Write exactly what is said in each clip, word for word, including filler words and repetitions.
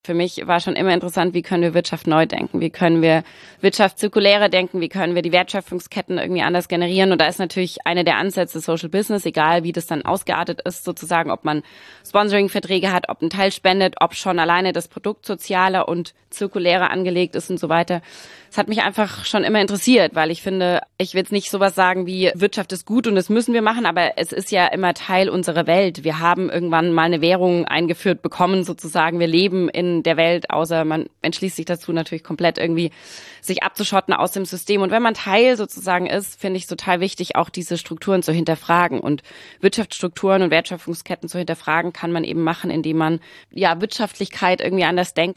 Für mich war schon immer interessant, wie können wir Wirtschaft neu denken, wie können wir Wirtschaft zirkulärer denken, wie können wir die Wertschöpfungsketten irgendwie anders generieren. Und da ist natürlich einer der Ansätze Social Business, egal wie das dann ausgeartet ist, sozusagen, ob man Sponsoring-Verträge hat, ob ein Teil spendet, ob schon alleine das Produkt sozialer und zirkulärer angelegt ist und so weiter. Es hat mich einfach schon immer interessiert, weil ich finde, ich will jetzt nicht sowas sagen wie Wirtschaft ist gut und das müssen wir machen, aber es ist ja immer Teil unserer Welt. Wir haben irgendwann mal eine Währung eingeführt bekommen, sozusagen. Wir leben in der Welt, außer man entschließt sich dazu natürlich komplett irgendwie, sich abzuschotten aus dem System. Und wenn man Teil sozusagen ist, finde ich es total wichtig, auch diese Strukturen zu hinterfragen. Und Wirtschaftsstrukturen und Wertschöpfungsketten zu hinterfragen, kann man eben machen, indem man ja Wirtschaftlichkeit irgendwie anders denkt.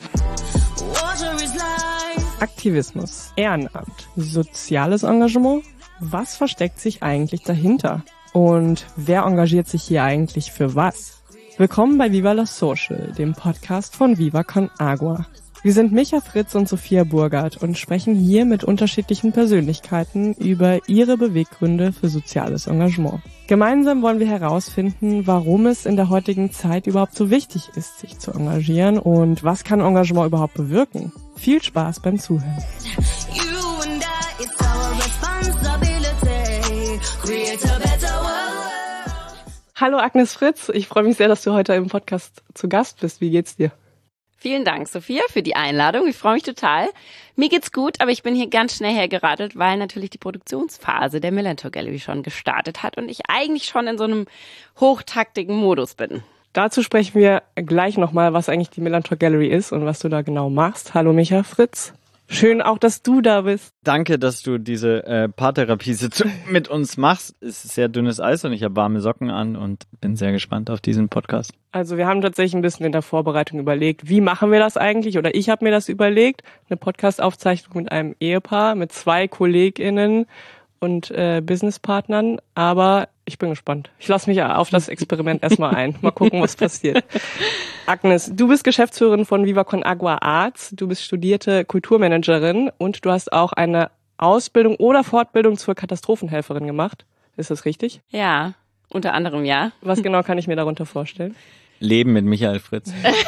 Aktivismus, Ehrenamt, soziales Engagement. Was versteckt sich eigentlich dahinter? Und wer engagiert sich hier eigentlich für was? Willkommen bei Viva la Social, dem Podcast von Viva con Agua. Wir sind Micha Fritz und Sophia Burgert und sprechen hier mit unterschiedlichen Persönlichkeiten über ihre Beweggründe für soziales Engagement. Gemeinsam wollen wir herausfinden, warum es in der heutigen Zeit überhaupt so wichtig ist, sich zu engagieren und was kann Engagement überhaupt bewirken. Viel Spaß beim Zuhören. Hallo Agnes Fritz, ich freue mich sehr, dass du heute im Podcast zu Gast bist. Wie geht's dir? Vielen Dank, Sophia, für die Einladung. Ich freue mich total. Mir geht's gut, aber ich bin hier ganz schnell hergeradelt, weil natürlich die Produktionsphase der Millantor Gallery schon gestartet hat und ich eigentlich schon in so einem hochtaktigen Modus bin. Dazu sprechen wir gleich nochmal, was eigentlich die Millantor Gallery ist und was du da genau machst. Hallo Micha Fritz. Schön auch, dass du da bist. Danke, dass du diese äh, Paartherapie-Sitzung mit uns machst. Es ist sehr dünnes Eis und ich habe warme Socken an und bin sehr gespannt auf diesen Podcast. Also wir haben tatsächlich ein bisschen in der Vorbereitung überlegt, wie machen wir das eigentlich? Oder ich habe mir das überlegt, eine Podcast-Aufzeichnung mit einem Ehepaar, mit zwei KollegInnen und äh, Businesspartnern. Aber ich bin gespannt. Ich lasse mich auf das Experiment erstmal ein. Mal gucken, was passiert. Agnes, du bist Geschäftsführerin von Viva con Agua Arts. Du bist studierte Kulturmanagerin und du hast auch eine Ausbildung oder Fortbildung zur Katastrophenhelferin gemacht. Ist das richtig? Ja, unter anderem ja. Was genau kann ich mir darunter vorstellen? Leben mit Michael Fritz.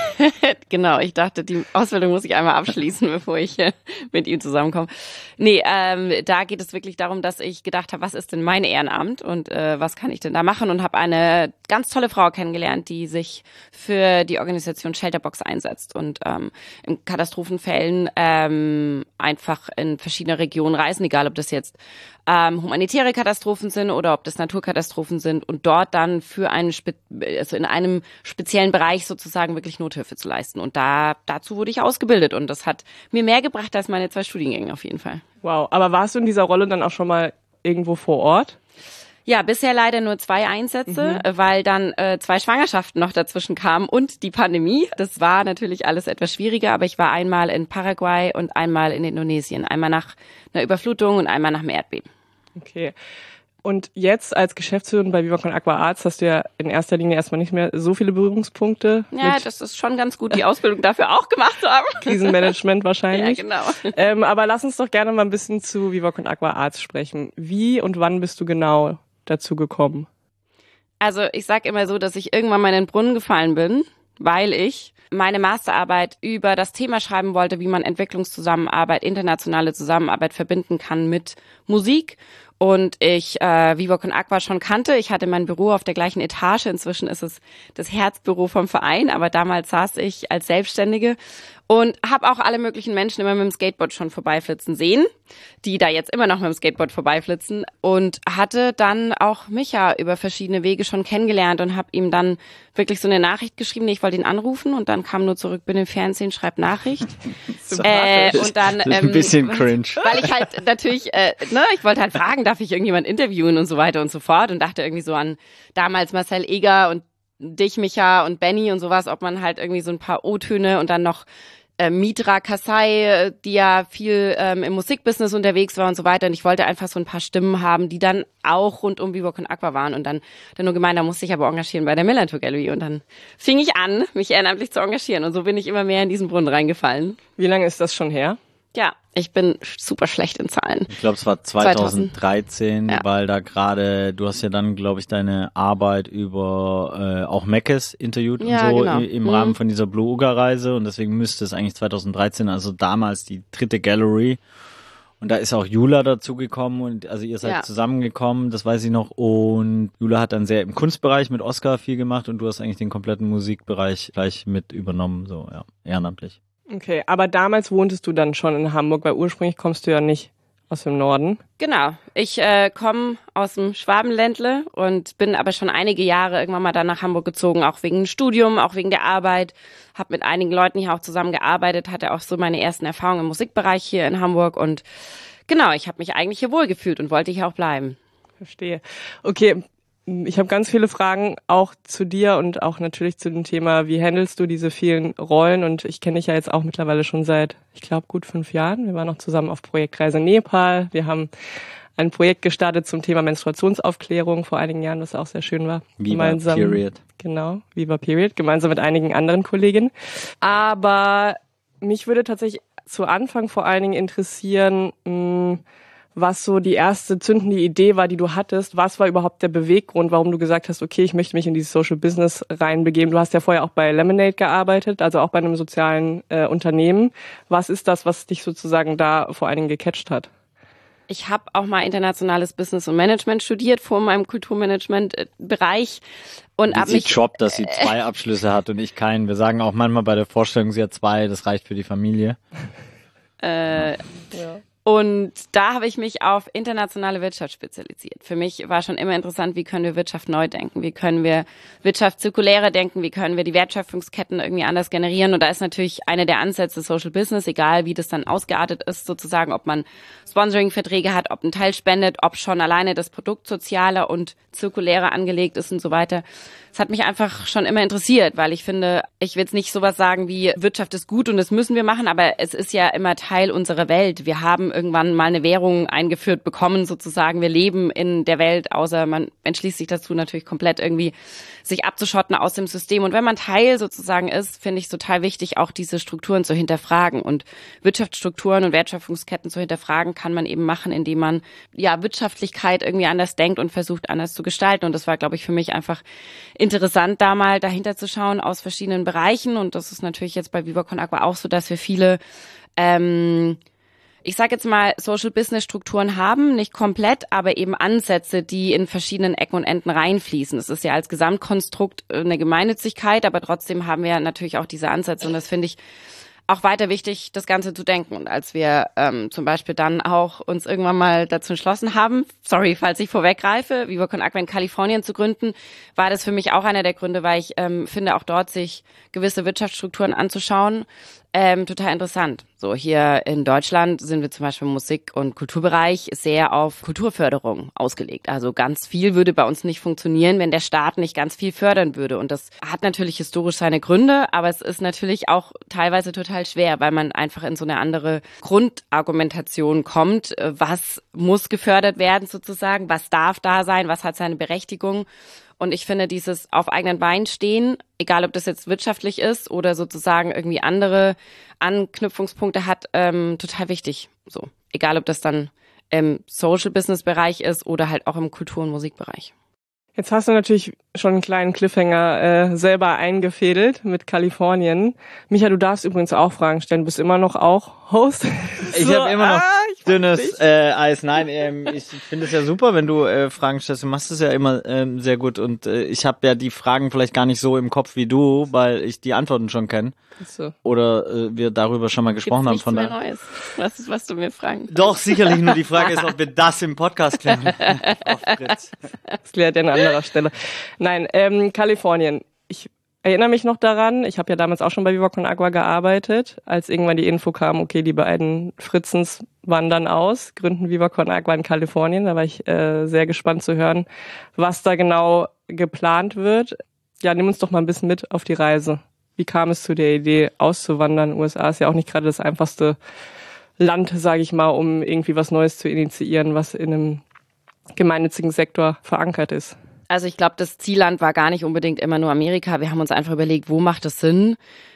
Genau, ich dachte, die Ausbildung muss ich einmal abschließen, bevor ich äh, mit ihm zusammenkomme. Nee, ähm, da geht es wirklich darum, dass ich gedacht habe, was ist denn mein Ehrenamt und äh, was kann ich denn da machen? Und habe eine ganz tolle Frau kennengelernt, die sich für die Organisation Shelterbox einsetzt und ähm, in Katastrophenfällen ähm, einfach in verschiedene Regionen reisen, egal ob das jetzt ähm, humanitäre Katastrophen sind oder ob das Naturkatastrophen sind und dort dann für einen Spe- also in einem speziellen Bereich sozusagen wirklich Nothilfe zu leisten. Und da dazu wurde ich ausgebildet und das hat mir mehr gebracht als meine zwei Studiengänge auf jeden Fall. Wow, aber warst du in dieser Rolle dann auch schon mal irgendwo vor Ort? Ja, bisher leider nur zwei Einsätze, mhm. weil dann äh, zwei Schwangerschaften noch dazwischen kamen und die Pandemie. Das war natürlich alles etwas schwieriger, aber ich war einmal in Paraguay und einmal in Indonesien. Einmal nach einer Überflutung und einmal nach einem Erdbeben. Okay. Und jetzt als Geschäftsführerin bei Viva con Agua Arts hast du ja in erster Linie erstmal nicht mehr so viele Berührungspunkte. Ja, das ist schon ganz gut, die Ausbildung dafür auch gemacht zu haben. Krisenmanagement wahrscheinlich. Ja, genau. Ähm, aber lass uns doch gerne mal ein bisschen zu Viva con Agua Arts sprechen. Wie und wann bist du genau dazu gekommen? Also ich sag immer so, dass ich irgendwann mal in den Brunnen gefallen bin, weil ich meine Masterarbeit über das Thema schreiben wollte, wie man Entwicklungszusammenarbeit, internationale Zusammenarbeit verbinden kann mit Musik. Und ich äh, Viva con Agua schon kannte. Ich hatte mein Büro auf der gleichen Etage. Inzwischen ist es das Herzbüro vom Verein, aber damals saß ich als Selbstständige und habe auch alle möglichen Menschen immer mit dem Skateboard schon vorbeiflitzen sehen, die da jetzt immer noch mit dem Skateboard vorbeiflitzen und hatte dann auch Micha über verschiedene Wege schon kennengelernt und habe ihm dann wirklich so eine Nachricht geschrieben, nee, ich wollte ihn anrufen und dann kam nur zurück, bin im Fernsehen, schreib Nachricht. äh, und dann das ist ein bisschen ähm, cringe. Weil ich halt natürlich, äh, ne, ich wollte halt fragen, darf ich irgendjemand interviewen und so weiter und so fort und dachte irgendwie so an damals Marcel Eger und dich, Micha und Benny und sowas, ob man halt irgendwie so ein paar O-Töne und dann noch äh, Mitra Kasai, die ja viel ähm, im Musikbusiness unterwegs war und so weiter. Und ich wollte einfach so ein paar Stimmen haben, die dann auch rund um Viva con Agua waren. Und dann dann nur gemeint, da musste ich aber engagieren bei der Millantor Gallery. Und dann fing ich an, mich ehrenamtlich zu engagieren. Und so bin ich immer mehr in diesen Brunnen reingefallen. Wie lange ist das schon her? Ja, ich bin super schlecht in Zahlen. Ich glaube, es war zweitausenddreizehn, ja. weil da gerade, du hast ja dann, glaube ich, deine Arbeit über äh, auch Meckes interviewt ja, und so genau. im, im mhm. Rahmen von dieser Blue Uga Reise und deswegen müsste es eigentlich zweitausenddreizehn, also damals die dritte Gallery. Und da ist auch Jula dazugekommen und also ihr seid ja. zusammengekommen, das weiß ich noch. Und Jula hat dann sehr im Kunstbereich mit Oscar viel gemacht und du hast eigentlich den kompletten Musikbereich gleich mit übernommen, so ja, ehrenamtlich. Okay, aber damals wohntest du dann schon in Hamburg, weil ursprünglich kommst du ja nicht aus dem Norden. Genau, ich äh, komme aus dem Schwabenländle und bin aber schon einige Jahre irgendwann mal dann nach Hamburg gezogen, auch wegen dem Studium, auch wegen der Arbeit. Habe mit einigen Leuten hier auch zusammengearbeitet, hatte auch so meine ersten Erfahrungen im Musikbereich hier in Hamburg und genau, ich habe mich eigentlich hier wohlgefühlt und wollte hier auch bleiben. Verstehe. Okay, ich habe ganz viele Fragen auch zu dir und auch natürlich zu dem Thema, wie handelst du diese vielen Rollen? Und ich kenne dich ja jetzt auch mittlerweile schon seit, ich glaube, gut fünf Jahren. Wir waren noch zusammen auf Projektreise Nepal. Wir haben ein Projekt gestartet zum Thema Menstruationsaufklärung vor einigen Jahren, was auch sehr schön war. Viva gemeinsam, Period. Genau, Viva Period, gemeinsam mit einigen anderen Kolleginnen. Aber mich würde tatsächlich zu Anfang vor allen Dingen interessieren, mh, was so die erste zündende Idee war, die du hattest. Was war überhaupt der Beweggrund, warum du gesagt hast, okay, ich möchte mich in dieses Social Business reinbegeben? Du hast ja vorher auch bei Lemonade gearbeitet, also auch bei einem sozialen äh, Unternehmen. Was ist das, was dich sozusagen da vor allen Dingen gecatcht hat? Ich habe auch mal internationales Business und Management studiert vor meinem Kulturmanagement-Bereich. Und ab mich Job, dass sie zwei Abschlüsse hat und ich keinen. Wir sagen auch manchmal bei der Vorstellung, sie hat zwei, das reicht für die Familie. Äh, ja. Und da habe ich mich auf internationale Wirtschaft spezialisiert. Für mich war schon immer interessant, wie können wir Wirtschaft neu denken? Wie können wir Wirtschaft zirkulärer denken? Wie können wir die Wertschöpfungsketten irgendwie anders generieren? Und da ist natürlich einer der Ansätze Social Business, egal wie das dann ausgeartet ist, sozusagen, ob man Sponsoring-Verträge hat, ob ein Teil spendet, ob schon alleine das Produkt sozialer und zirkulärer angelegt ist und so weiter. Es hat mich einfach schon immer interessiert, weil ich finde, ich will jetzt nicht sowas sagen wie Wirtschaft ist gut und das müssen wir machen, aber es ist ja immer Teil unserer Welt. Wir haben irgendwann mal eine Währung eingeführt bekommen, sozusagen. Wir leben in der Welt, außer man entschließt sich dazu natürlich komplett irgendwie sich abzuschotten aus dem System. Und wenn man Teil sozusagen ist, finde ich es total wichtig, auch diese Strukturen zu hinterfragen. Und Wirtschaftsstrukturen und Wertschöpfungsketten zu hinterfragen, kann man eben machen, indem man ja Wirtschaftlichkeit irgendwie anders denkt und versucht, anders zu gestalten. Und das war, glaube ich, für mich einfach interessant, da mal dahinter zu schauen aus verschiedenen Bereichen. Und das ist natürlich jetzt bei Viva Con Agua auch so, dass wir viele ähm, ich sage jetzt mal, Social-Business-Strukturen haben, nicht komplett, aber eben Ansätze, die in verschiedenen Ecken und Enden reinfließen. Es ist ja als Gesamtkonstrukt eine Gemeinnützigkeit, aber trotzdem haben wir natürlich auch diese Ansätze und das finde ich auch weiter wichtig, das Ganze zu denken. Und als wir ähm, zum Beispiel dann auch uns irgendwann mal dazu entschlossen haben, sorry, falls ich vorweggreife, Viva Con Agua in Kalifornien zu gründen, war das für mich auch einer der Gründe, weil ich ähm, finde, auch dort sich gewisse Wirtschaftsstrukturen anzuschauen, ähm, total interessant. So, hier in Deutschland sind wir zum Beispiel im Musik- und Kulturbereich sehr auf Kulturförderung ausgelegt. Also ganz viel würde bei uns nicht funktionieren, wenn der Staat nicht ganz viel fördern würde. Und das hat natürlich historisch seine Gründe, aber es ist natürlich auch teilweise total schwer, weil man einfach in so eine andere Grundargumentation kommt. Was muss gefördert werden sozusagen? Was darf da sein? Was hat seine Berechtigung? Und ich finde, dieses auf eigenen Beinen stehen, egal ob das jetzt wirtschaftlich ist oder sozusagen irgendwie andere Anknüpfungspunkte hat, ähm, total wichtig. So, egal ob das dann im Social-Business-Bereich ist oder halt auch im Kultur- und Musikbereich. Jetzt hast du natürlich schon einen kleinen Cliffhanger äh, selber eingefädelt mit Kalifornien. Micha, du darfst übrigens auch Fragen stellen. Du bist immer noch auch Host. Ich so, habe immer noch ah, dünnes äh, Eis. Nein, ähm, ich finde es ja super, wenn du äh, Fragen stellst. Du machst es ja immer ähm, sehr gut. Und äh, ich habe ja die Fragen vielleicht gar nicht so im Kopf wie du, weil ich die Antworten schon kenne. So. Oder äh, wir darüber schon mal gesprochen Gibt's haben. Nichts Von mehr Neues, was, was du mir fragen Doch, sicherlich. Nur die Frage ist, ob wir das im Podcast klären. Auf Fritz. Das klärt ihr an anderer Stelle. Nein, ähm, Kalifornien. Ich erinnere mich noch daran, ich habe ja damals auch schon bei Viva Con Agua gearbeitet, als irgendwann die Info kam, okay, die beiden Fritzens wandern aus, gründen Viva Con Agua in Kalifornien. Da war ich äh, sehr gespannt zu hören, was da genau geplant wird. Ja, nimm uns doch mal ein bisschen mit auf die Reise. Wie kam es zu der Idee, auszuwandern? U S A ist ja auch nicht gerade das einfachste Land, sage ich mal, um irgendwie was Neues zu initiieren, was in einem gemeinnützigen Sektor verankert ist. Also ich glaube, das Zielland war gar nicht unbedingt immer nur Amerika. Wir haben uns einfach überlegt, wo macht es Sinn,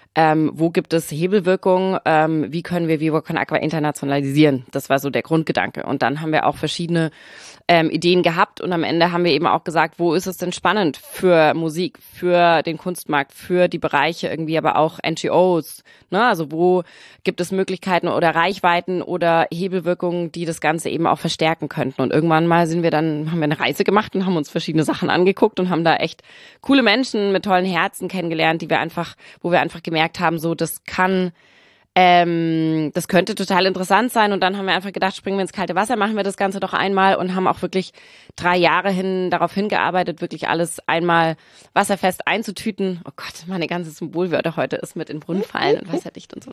ähm, wo gibt es Hebelwirkungen, ähm, wie können wir Viva Con Agua internationalisieren. Das war so der Grundgedanke. Und dann haben wir auch verschiedene ähm, Ideen gehabt und am Ende haben wir eben auch gesagt, wo ist es denn spannend für Musik, für den Kunstmarkt, für die Bereiche irgendwie, aber auch N G Os, ne? Also wo gibt es Möglichkeiten oder Reichweiten oder Hebelwirkungen, die das Ganze eben auch verstärken könnten. Und irgendwann mal sind wir dann, haben wir eine Reise gemacht und haben uns verschiedene Sachen angeguckt und haben da echt coole Menschen mit tollen Herzen kennengelernt, die wir einfach, wo wir einfach gemerkt haben, so das kann Ähm, das könnte total interessant sein und dann haben wir einfach gedacht, springen wir ins kalte Wasser, machen wir das Ganze doch einmal und haben auch wirklich drei Jahre hin darauf hingearbeitet, wirklich alles einmal wasserfest einzutüten. Oh Gott, meine ganze Symbolwörter heute ist mit in den Brunnen fallen und wasserdicht und so.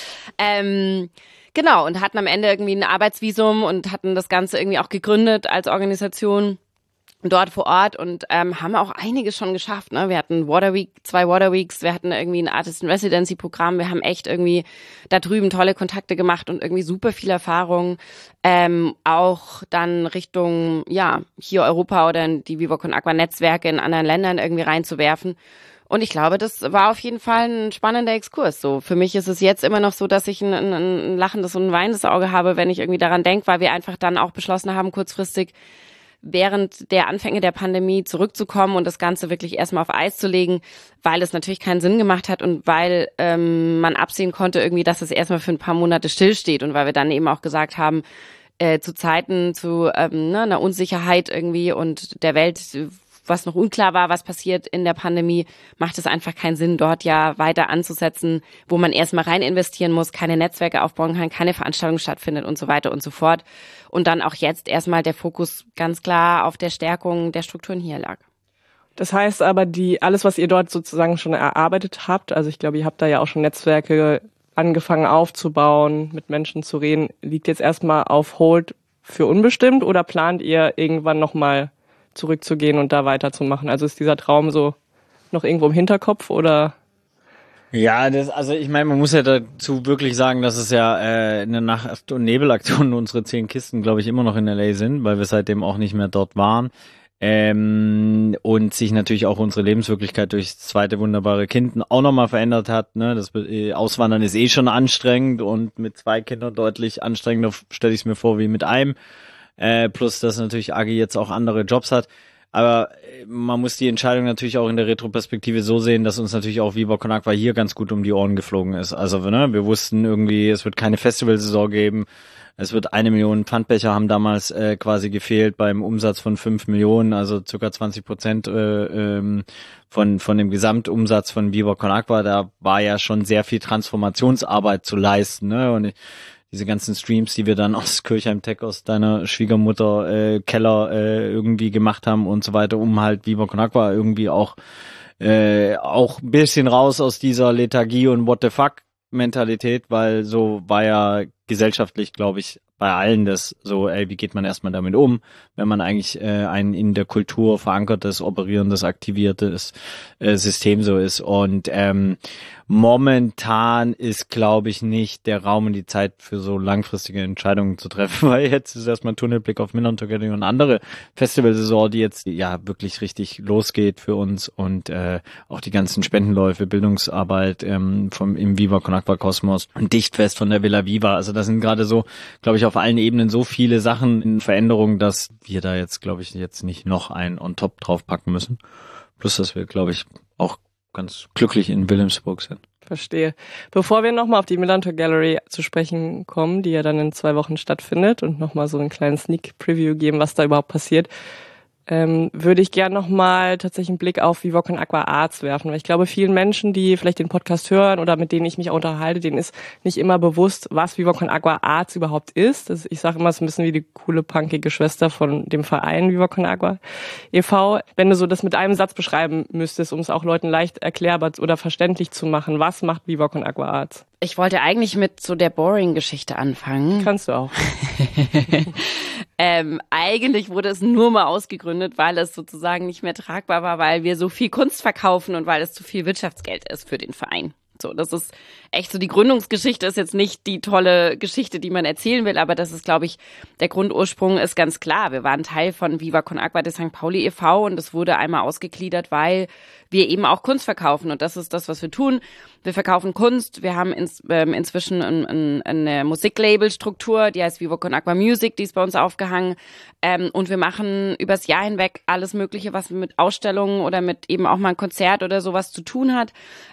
Ähm, genau, und hatten am Ende irgendwie ein Arbeitsvisum und hatten das Ganze irgendwie auch gegründet als Organisation dort vor Ort und ähm, haben auch einiges schon geschafft. Ne? Wir hatten Water Week, zwei Water Weeks, wir hatten irgendwie ein Artist in Residency Programm, wir haben echt irgendwie da drüben tolle Kontakte gemacht und irgendwie super viel Erfahrung. Ähm, auch dann Richtung, ja, hier Europa oder in die Viva Con Agua Netzwerke in anderen Ländern irgendwie reinzuwerfen. Und ich glaube, das war auf jeden Fall ein spannender Exkurs. So, für mich ist es jetzt immer noch so, dass ich ein, ein, ein lachendes und ein weinendes Auge habe, wenn ich irgendwie daran denke, weil wir einfach dann auch beschlossen haben, kurzfristig während der Anfänge der Pandemie zurückzukommen und das Ganze wirklich erstmal auf Eis zu legen, weil es natürlich keinen Sinn gemacht hat und weil ähm, man absehen konnte irgendwie, dass es erstmal für ein paar Monate stillsteht und weil wir dann eben auch gesagt haben, äh, zu Zeiten zu ähm, ne, einer Unsicherheit irgendwie und der Welt, was noch unklar war, was passiert in der Pandemie, macht es einfach keinen Sinn, dort ja weiter anzusetzen, wo man erstmal rein investieren muss, keine Netzwerke aufbauen kann, keine Veranstaltung stattfindet und so weiter und so fort. Und dann auch jetzt erstmal der Fokus ganz klar auf der Stärkung der Strukturen hier lag. Das heißt aber, die alles, was ihr dort sozusagen schon erarbeitet habt, also ich glaube, ihr habt da ja auch schon Netzwerke angefangen aufzubauen, mit Menschen zu reden, liegt jetzt erstmal auf Hold für unbestimmt oder plant ihr irgendwann nochmal zurückzugehen und da weiterzumachen? Also ist dieser Traum so noch irgendwo im Hinterkopf oder? Ja, das, also ich meine, man muss ja dazu wirklich sagen, dass es ja äh, eine Nacht- und Nebelaktion unsere zehn Kisten, glaube ich, immer noch in L A sind, weil wir seitdem auch nicht mehr dort waren. Ähm, und sich natürlich auch unsere Lebenswirklichkeit durch das zweite wunderbare Kind auch nochmal verändert hat. Ne? Das äh, Auswandern ist eh schon anstrengend und mit zwei Kindern deutlich anstrengender, stelle ich es mir vor, wie mit einem. Äh, plus, dass natürlich Agi jetzt auch andere Jobs hat. Aber man muss die Entscheidung natürlich auch in der Retroperspektive so sehen, dass uns natürlich auch Viva Con Agua hier ganz gut um die Ohren geflogen ist. Also ne, wir wussten irgendwie, es wird keine Festivalsaison geben. Es wird eine Million Pfandbecher haben damals äh, quasi gefehlt beim Umsatz von fünf Millionen, also circa zwanzig Prozent äh, ähm, von von dem Gesamtumsatz von Viva Con Agua. Da war ja schon sehr viel Transformationsarbeit zu leisten. Ne? Und ich, diese ganzen Streams, die wir dann aus Kirchheim Tech, aus deiner Schwiegermutter äh, Keller äh, irgendwie gemacht haben und so weiter, um halt Viva Con Agua irgendwie auch äh, auch ein bisschen raus aus dieser Lethargie und What the fuck Mentalität, weil so war ja gesellschaftlich, glaube ich, bei allen das so, ey, wie geht man erstmal damit um, wenn man eigentlich äh, ein in der Kultur verankertes, operierendes, aktiviertes äh, System so ist. Und ähm, momentan ist, glaube ich, nicht der Raum und die Zeit für so langfristige Entscheidungen zu treffen, weil jetzt ist erstmal Tunnelblick auf Millantor Gallery und andere Festivalsaison, die jetzt ja wirklich richtig losgeht für uns und äh, auch die ganzen Spendenläufe, Bildungsarbeit ähm, vom im Viva Con Agua Kosmos und Dichtfest von der Villa Viva. Also das sind gerade so, glaube ich, auf allen Ebenen so viele Sachen in Veränderung, dass wir da jetzt, glaube ich, jetzt nicht noch einen on top draufpacken müssen. Plus, dass wir, glaube ich, auch ganz glücklich in Wilhelmsburg sind. Verstehe. Bevor wir nochmal auf die Millantor Gallery zu sprechen kommen, die ja dann in zwei Wochen stattfindet und nochmal so einen kleinen Sneak Preview geben, was da überhaupt passiert, ähm, würde ich gerne nochmal tatsächlich einen Blick auf Viva Con Agua Arts werfen. Weil ich glaube, vielen Menschen, die vielleicht den Podcast hören oder mit denen ich mich auch unterhalte, denen ist nicht immer bewusst, was Viva Con Agua Arts überhaupt ist. Das, ich sage immer, es ist ein bisschen wie die coole, punkige Schwester von dem Verein Viva Con Agua e V. Wenn du so das mit einem Satz beschreiben müsstest, um es auch Leuten leicht erklärbar oder verständlich zu machen, was macht Viva Con Agua Arts? Ich wollte eigentlich mit so der Boring-Geschichte anfangen. Kannst du auch. ähm, eigentlich wurde es nur mal ausgegründet, weil es sozusagen nicht mehr tragbar war, weil wir so viel Kunst verkaufen und weil es zu viel Wirtschaftsgeld ist für den Verein. So, das ist echt so, die Gründungsgeschichte ist jetzt nicht die tolle Geschichte, die man erzählen will, aber das ist, glaube ich, der Grundursprung ist ganz klar. Wir waren Teil von Viva Con Agua de Sankt Pauli e V und es wurde einmal ausgegliedert, weil wir eben auch Kunst verkaufen und das ist das, was wir tun. wir verkaufen Kunst, wir haben ins, ähm, inzwischen ein, ein, eine Musiklabelstruktur, die heißt Vivo con Aqua Music, die ist bei uns aufgehangen ähm, und wir machen übers Jahr hinweg alles Mögliche, was mit Ausstellungen oder mit eben auch mal ein Konzert oder sowas zu tun hat.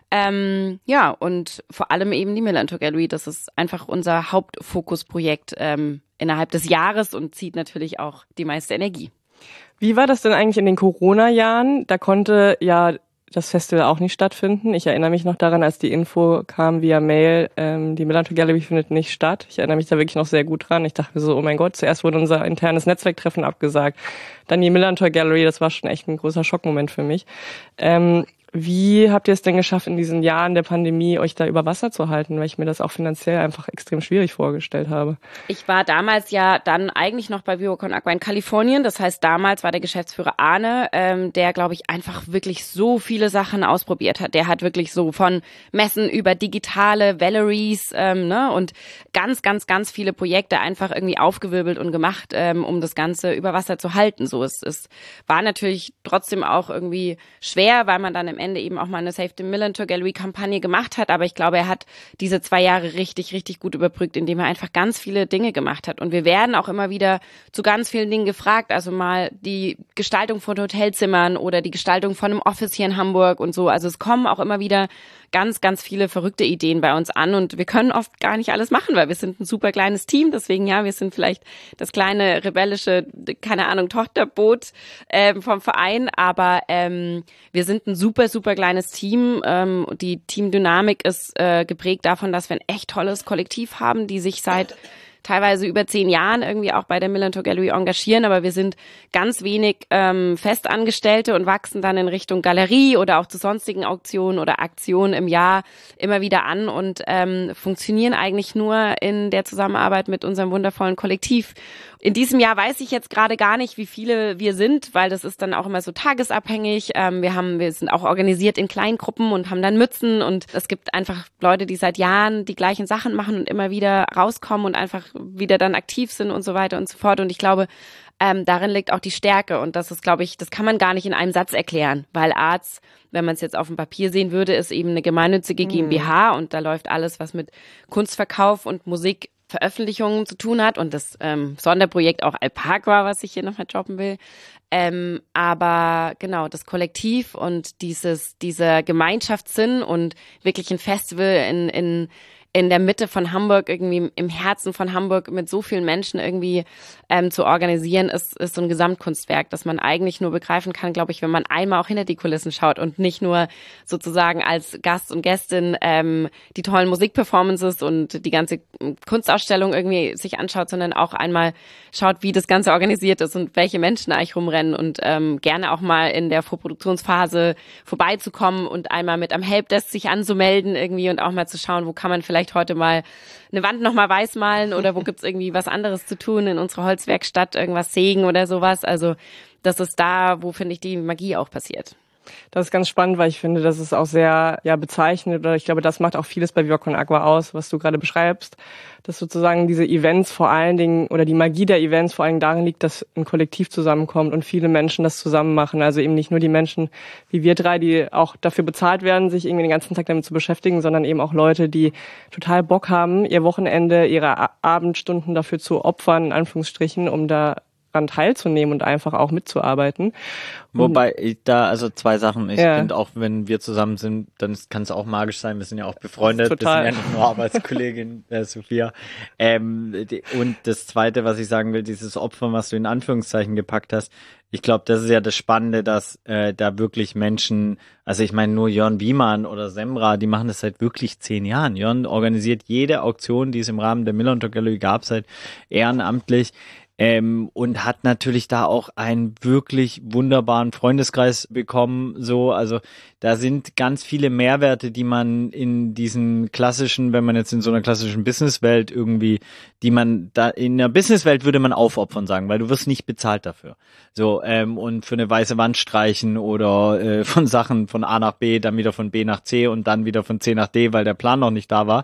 Ähm, ja, und vor allem eben die Millantor Gallery, das ist einfach unser Hauptfokusprojekt ähm, innerhalb des Jahres und zieht natürlich auch die meiste Energie. Wie war das denn eigentlich in den Corona-Jahren? Da konnte ja das Festival auch nicht stattfinden. Ich erinnere mich noch daran, als die Info kam via Mail, ähm, die Millantor Gallery findet nicht statt. Ich erinnere mich da wirklich noch sehr gut dran. Ich dachte mir so, oh mein Gott, zuerst wurde unser internes Netzwerktreffen abgesagt, dann die Millantor Gallery, das war schon echt ein großer Schockmoment für mich. Ähm, Wie habt ihr es denn geschafft, in diesen Jahren der Pandemie euch da über Wasser zu halten, weil ich mir das auch finanziell einfach extrem schwierig vorgestellt habe? Ich war damals ja dann eigentlich noch bei Vivo con Aqua in Kalifornien. Das heißt, damals war der Geschäftsführer Arne, ähm, der, glaube ich, einfach wirklich so viele Sachen ausprobiert hat. Der hat wirklich so von Messen über digitale Valeries ähm, ne, und ganz, ganz, ganz viele Projekte einfach irgendwie aufgewirbelt und gemacht, ähm, um das Ganze über Wasser zu halten. So, es, es war natürlich trotzdem auch irgendwie schwer, weil man dann im Ende eben auch mal eine Save the Millantor Gallery Kampagne gemacht hat, aber ich glaube, er hat diese zwei Jahre richtig, richtig gut überbrückt, indem er einfach ganz viele Dinge gemacht hat und wir werden auch immer wieder zu ganz vielen Dingen gefragt, also mal die Gestaltung von Hotelzimmern oder die Gestaltung von einem Office hier in Hamburg und so, also es kommen auch immer wieder ganz, ganz viele verrückte Ideen bei uns an und wir können oft gar nicht alles machen, weil wir sind ein super kleines Team, deswegen ja, wir sind vielleicht das kleine rebellische, keine Ahnung, Tochterboot ähm, vom Verein, aber ähm, wir sind ein super, super kleines Team. Ähm, die Teamdynamik ist äh, geprägt davon, dass wir ein echt tolles Kollektiv haben, die sich seit teilweise über zehn Jahren irgendwie auch bei der Millantor Gallery engagieren, aber wir sind ganz wenig ähm, Festangestellte und wachsen dann in Richtung Galerie oder auch zu sonstigen Auktionen oder Aktionen im Jahr immer wieder an und ähm, funktionieren eigentlich nur in der Zusammenarbeit mit unserem wundervollen Kollektiv. In diesem Jahr weiß ich jetzt gerade gar nicht, wie viele wir sind, weil das ist dann auch immer so tagesabhängig. Ähm, wir haben, wir sind auch organisiert in Kleingruppen und haben dann Mützen und es gibt einfach Leute, die seit Jahren die gleichen Sachen machen und immer wieder rauskommen und einfach wieder dann aktiv sind und so weiter und so fort. Und ich glaube, ähm, darin liegt auch die Stärke und das ist, glaube ich, das kann man gar nicht in einem Satz erklären, weil Arts, wenn man es jetzt auf dem Papier sehen würde, ist eben eine gemeinnützige GmbH und da läuft alles, was mit Kunstverkauf und Musik Veröffentlichungen zu tun hat und das ähm, Sonderprojekt auch Alpaca, was ich hier nochmal droppen will. Ähm, aber genau, das Kollektiv und dieses, dieser Gemeinschaftssinn und wirklich ein Festival in, in, in der Mitte von Hamburg, irgendwie im Herzen von Hamburg mit so vielen Menschen irgendwie ähm, zu organisieren, ist, ist so ein Gesamtkunstwerk, das man eigentlich nur begreifen kann, glaube ich, wenn man einmal auch hinter die Kulissen schaut und nicht nur sozusagen als Gast und Gästin ähm, die tollen Musikperformances und die ganze Kunstausstellung irgendwie sich anschaut, sondern auch einmal schaut, wie das Ganze organisiert ist und welche Menschen eigentlich rumrennen und ähm, gerne auch mal in der Vorproduktionsphase vorbeizukommen und einmal mit am Helpdesk sich anzumelden irgendwie und auch mal zu schauen, wo kann man vielleicht heute mal eine Wand nochmal weiß malen oder wo gibt's irgendwie was anderes zu tun in unserer Holzwerkstatt, irgendwas sägen oder sowas. Also das ist da, wo, finde ich, die Magie auch passiert. Das ist ganz spannend, weil ich finde, das ist auch sehr ja bezeichnet oder ich glaube, das macht auch vieles bei Vivo con Aqua aus, was du gerade beschreibst, dass sozusagen diese Events vor allen Dingen oder die Magie der Events vor allen Dingen darin liegt, dass ein Kollektiv zusammenkommt und viele Menschen das zusammen machen. Also eben nicht nur die Menschen wie wir drei, die auch dafür bezahlt werden, sich irgendwie den ganzen Tag damit zu beschäftigen, sondern eben auch Leute, die total Bock haben, ihr Wochenende, ihre Abendstunden dafür zu opfern, in Anführungsstrichen, um da teilzunehmen und einfach auch mitzuarbeiten. Wobei ich da, also zwei Sachen, ich ja. finde auch, wenn wir zusammen sind, dann kann es auch magisch sein, wir sind ja auch befreundet, Total. wir sind ja nicht nur Arbeitskollegin, äh, Sophia. Ähm, die, und das Zweite, was ich sagen will, dieses Opfer, was du in Anführungszeichen gepackt hast, ich glaube, das ist ja das Spannende, dass äh, da wirklich Menschen, also ich meine nur Jörn Wiemann oder Semra, die machen das seit wirklich zehn Jahren. Jörn organisiert jede Auktion, die es im Rahmen der Millantor Gallery gab, seit ehrenamtlich. Ähm, und hat natürlich da auch einen wirklich wunderbaren Freundeskreis bekommen, so, also da sind ganz viele Mehrwerte, die man in diesen klassischen, wenn man jetzt in so einer klassischen Businesswelt irgendwie, die man da, in der Businesswelt würde man aufopfern sagen, weil du wirst nicht bezahlt dafür. So, ähm, und für eine weiße Wand streichen oder äh, von Sachen von A nach B, dann wieder von B nach C und dann wieder von C nach D, weil der Plan noch nicht da war.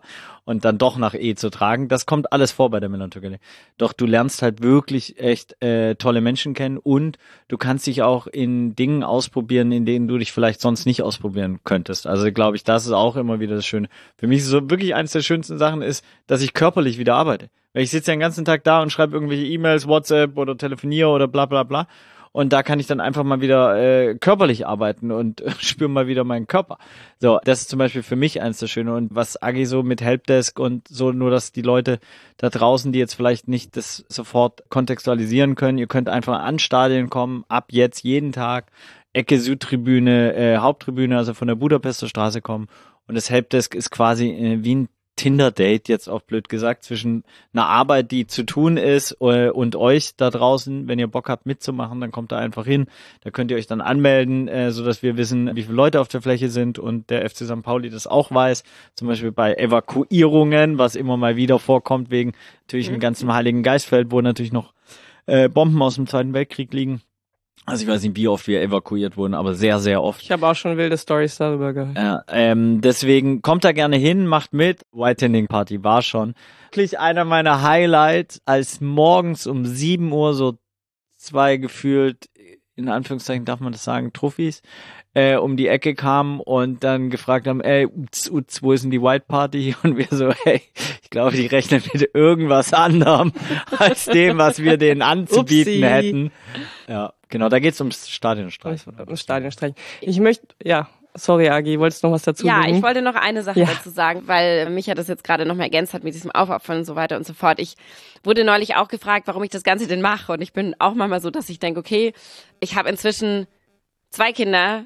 und dann doch nach E zu tragen. Das kommt alles vor bei der Millantor-Galerie. Doch du lernst halt wirklich echt äh, tolle Menschen kennen und du kannst dich auch in Dingen ausprobieren, in denen du dich vielleicht sonst nicht ausprobieren könntest. Also glaube ich, das ist auch immer wieder das Schöne. Für mich ist so wirklich eines der schönsten Sachen ist, dass ich körperlich wieder arbeite. Weil ich sitze ja den ganzen Tag da und schreibe irgendwelche E-Mails, WhatsApp oder telefoniere oder bla bla bla. Und da kann ich dann einfach mal wieder äh, körperlich arbeiten und äh, spüre mal wieder meinen Körper. So, das ist zum Beispiel für mich eins der Schöne. Und was Agi so mit Helpdesk und so, nur dass die Leute da draußen, die jetzt vielleicht nicht das sofort kontextualisieren können, ihr könnt einfach an Stadien kommen, ab jetzt jeden Tag, Ecke Südtribüne, äh, Haupttribüne, also von der Budapester Straße kommen. Und das Helpdesk ist quasi äh, wie ein Tinder-Date, jetzt auch blöd gesagt, zwischen einer Arbeit, die zu tun ist äh, und euch da draußen. Wenn ihr Bock habt mitzumachen, dann kommt da einfach hin. Da könnt ihr euch dann anmelden, äh, sodass wir wissen, wie viele Leute auf der Fläche sind und der F C Sankt Pauli das auch weiß. Zum Beispiel bei Evakuierungen, was immer mal wieder vorkommt, wegen natürlich mhm. dem ganzen Heiligen Geistfeld, wo natürlich noch äh, Bomben aus dem Zweiten Weltkrieg liegen. Also ich weiß nicht, wie oft wir evakuiert wurden, aber sehr, sehr oft. Ich habe auch schon wilde Storys darüber gehört. Ja, ähm, deswegen kommt da gerne hin, macht mit. White Tending Party war schon wirklich einer meiner Highlights, als morgens um sieben Uhr so zwei gefühlt, in Anführungszeichen darf man das sagen, Truffis, äh, um die Ecke kamen und dann gefragt haben, ey, uts, uts, wo ist denn die White Party? Und wir so, hey, ich glaube, die rechnen mit irgendwas anderem als dem, was wir denen anzubieten Upsi. hätten. Ja, genau, da geht's ums Stadionstreich. Ums Stadionstreich. Ich möchte, ja, sorry, Agi, wolltest du noch was dazu Ja, sagen? ich wollte noch eine Sache ja. dazu sagen, weil Micha das jetzt gerade noch mal ergänzt hat mit diesem Aufopfern und so weiter und so fort. Ich wurde neulich auch gefragt, warum ich das Ganze denn mache. Und ich bin auch manchmal so, dass ich denke, okay, ich habe inzwischen zwei Kinder,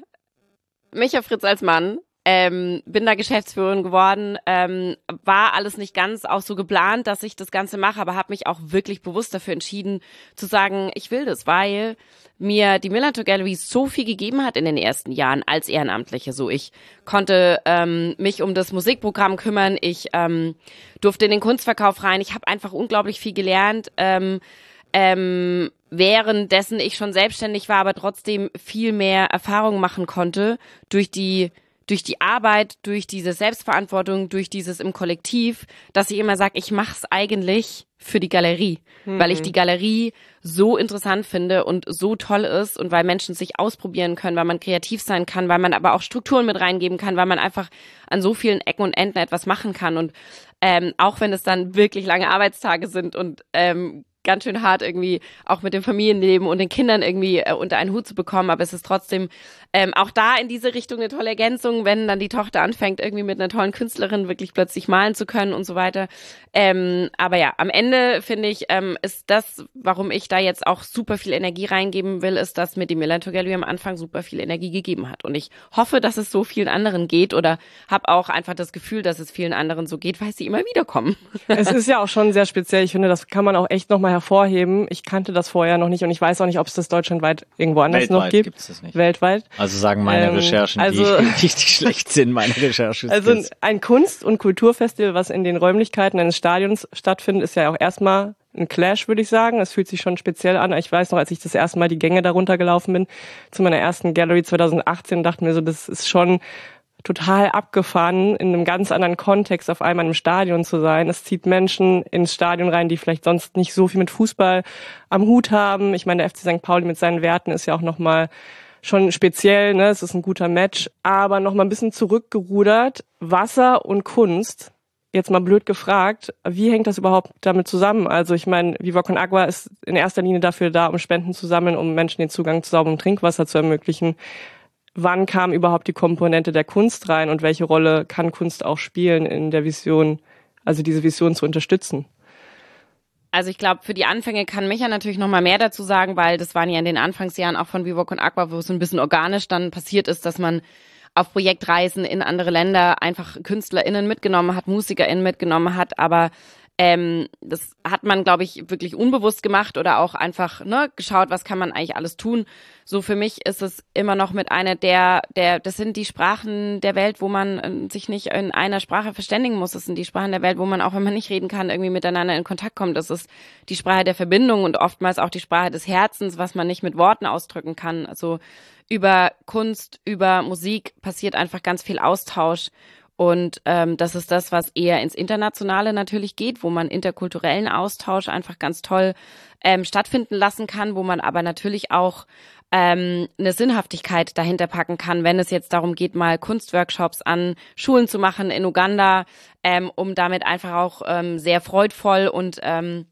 Micha Fritz als Mann, ähm, bin da Geschäftsführerin geworden, ähm, war alles nicht ganz auch so geplant, dass ich das Ganze mache, aber habe mich auch wirklich bewusst dafür entschieden, zu sagen, ich will das, weil mir die Millantor Gallery so viel gegeben hat in den ersten Jahren als Ehrenamtliche. So, ich konnte ähm, mich um das Musikprogramm kümmern, ich ähm, durfte in den Kunstverkauf rein, ich habe einfach unglaublich viel gelernt, ähm, ähm, währenddessen ich schon selbstständig war, aber trotzdem viel mehr Erfahrung machen konnte durch die durch die Arbeit, durch diese Selbstverantwortung, durch dieses im Kollektiv, dass ich immer sage, ich mache es eigentlich für die Galerie, mhm. weil ich die Galerie so interessant finde und so toll ist und weil Menschen sich ausprobieren können, weil man kreativ sein kann, weil man aber auch Strukturen mit reingeben kann, weil man einfach an so vielen Ecken und Enden etwas machen kann und ähm, auch wenn es dann wirklich lange Arbeitstage sind und ähm, ganz schön hart irgendwie auch mit dem Familienleben und den Kindern irgendwie äh, unter einen Hut zu bekommen, aber es ist trotzdem ähm, auch da in diese Richtung eine tolle Ergänzung, wenn dann die Tochter anfängt, irgendwie mit einer tollen Künstlerin wirklich plötzlich malen zu können und so weiter. Ähm, aber ja, am Ende finde ich, ähm, ist das, warum ich da jetzt auch super viel Energie reingeben will, ist, dass mir die Millantor Gallery am Anfang super viel Energie gegeben hat. Und ich hoffe, dass es so vielen anderen geht oder habe auch einfach das Gefühl, dass es vielen anderen so geht, weil sie immer wieder kommen. Es ist ja auch schon sehr speziell. Ich finde, das kann man auch echt nochmal hervorheben. Ich kannte das vorher noch nicht und ich weiß auch nicht, ob es das deutschlandweit irgendwo anders Weltweit noch gibt. Gibt's das nicht. Weltweit. Also sagen meine Ähm, Recherchen, also, die richtig schlecht sind, meine Recherchen. Also ein Kunst- und Kulturfestival, was in den Räumlichkeiten eines Stadions stattfindet, ist ja auch erstmal ein Clash, würde ich sagen. Es fühlt sich schon speziell an. Ich weiß noch, als ich das erste Mal die Gänge darunter gelaufen bin, zu meiner ersten Gallery zwanzig achtzehn, dachte mir so, das ist schon total abgefahren, in einem ganz anderen Kontext auf einmal im Stadion zu sein. Es zieht Menschen ins Stadion rein, die vielleicht sonst nicht so viel mit Fußball am Hut haben. Ich meine, der F C Sankt Pauli mit seinen Werten ist ja auch nochmal schon speziell, ne? Es ist ein guter Match, aber nochmal ein bisschen zurückgerudert. Wasser und Kunst, jetzt mal blöd gefragt, wie hängt das überhaupt damit zusammen? Also ich meine, Viva Con Agua ist in erster Linie dafür da, um Spenden zu sammeln, um Menschen den Zugang zu sauberem Trinkwasser zu ermöglichen. Wann kam überhaupt die Komponente der Kunst rein und welche Rolle kann Kunst auch spielen in der Vision, also diese Vision zu unterstützen? Also ich glaube, für die Anfänge kann Micha natürlich noch mal mehr dazu sagen, weil das waren ja in den Anfangsjahren auch von Viva Con Agua, wo es so ein bisschen organisch dann passiert ist, dass man auf Projektreisen in andere Länder einfach KünstlerInnen mitgenommen hat, MusikerInnen mitgenommen hat, aber ähm, das hat man, glaube ich, wirklich unbewusst gemacht oder auch einfach ne, geschaut, was kann man eigentlich alles tun. So für mich ist es immer noch mit einer der, der, das sind die Sprachen der Welt, wo man äh, sich nicht in einer Sprache verständigen muss. Das sind die Sprachen der Welt, wo man auch, wenn man nicht reden kann, irgendwie miteinander in Kontakt kommt. Das ist die Sprache der Verbindung und oftmals auch die Sprache des Herzens, was man nicht mit Worten ausdrücken kann. Also über Kunst, über Musik passiert einfach ganz viel Austausch. Und ähm, das ist das, was eher ins Internationale natürlich geht, wo man interkulturellen Austausch einfach ganz toll ähm, stattfinden lassen kann, wo man aber natürlich auch ähm, eine Sinnhaftigkeit dahinter packen kann, wenn es jetzt darum geht, mal Kunstworkshops an Schulen zu machen in Uganda, ähm, um damit einfach auch ähm, sehr freudvoll und ähm,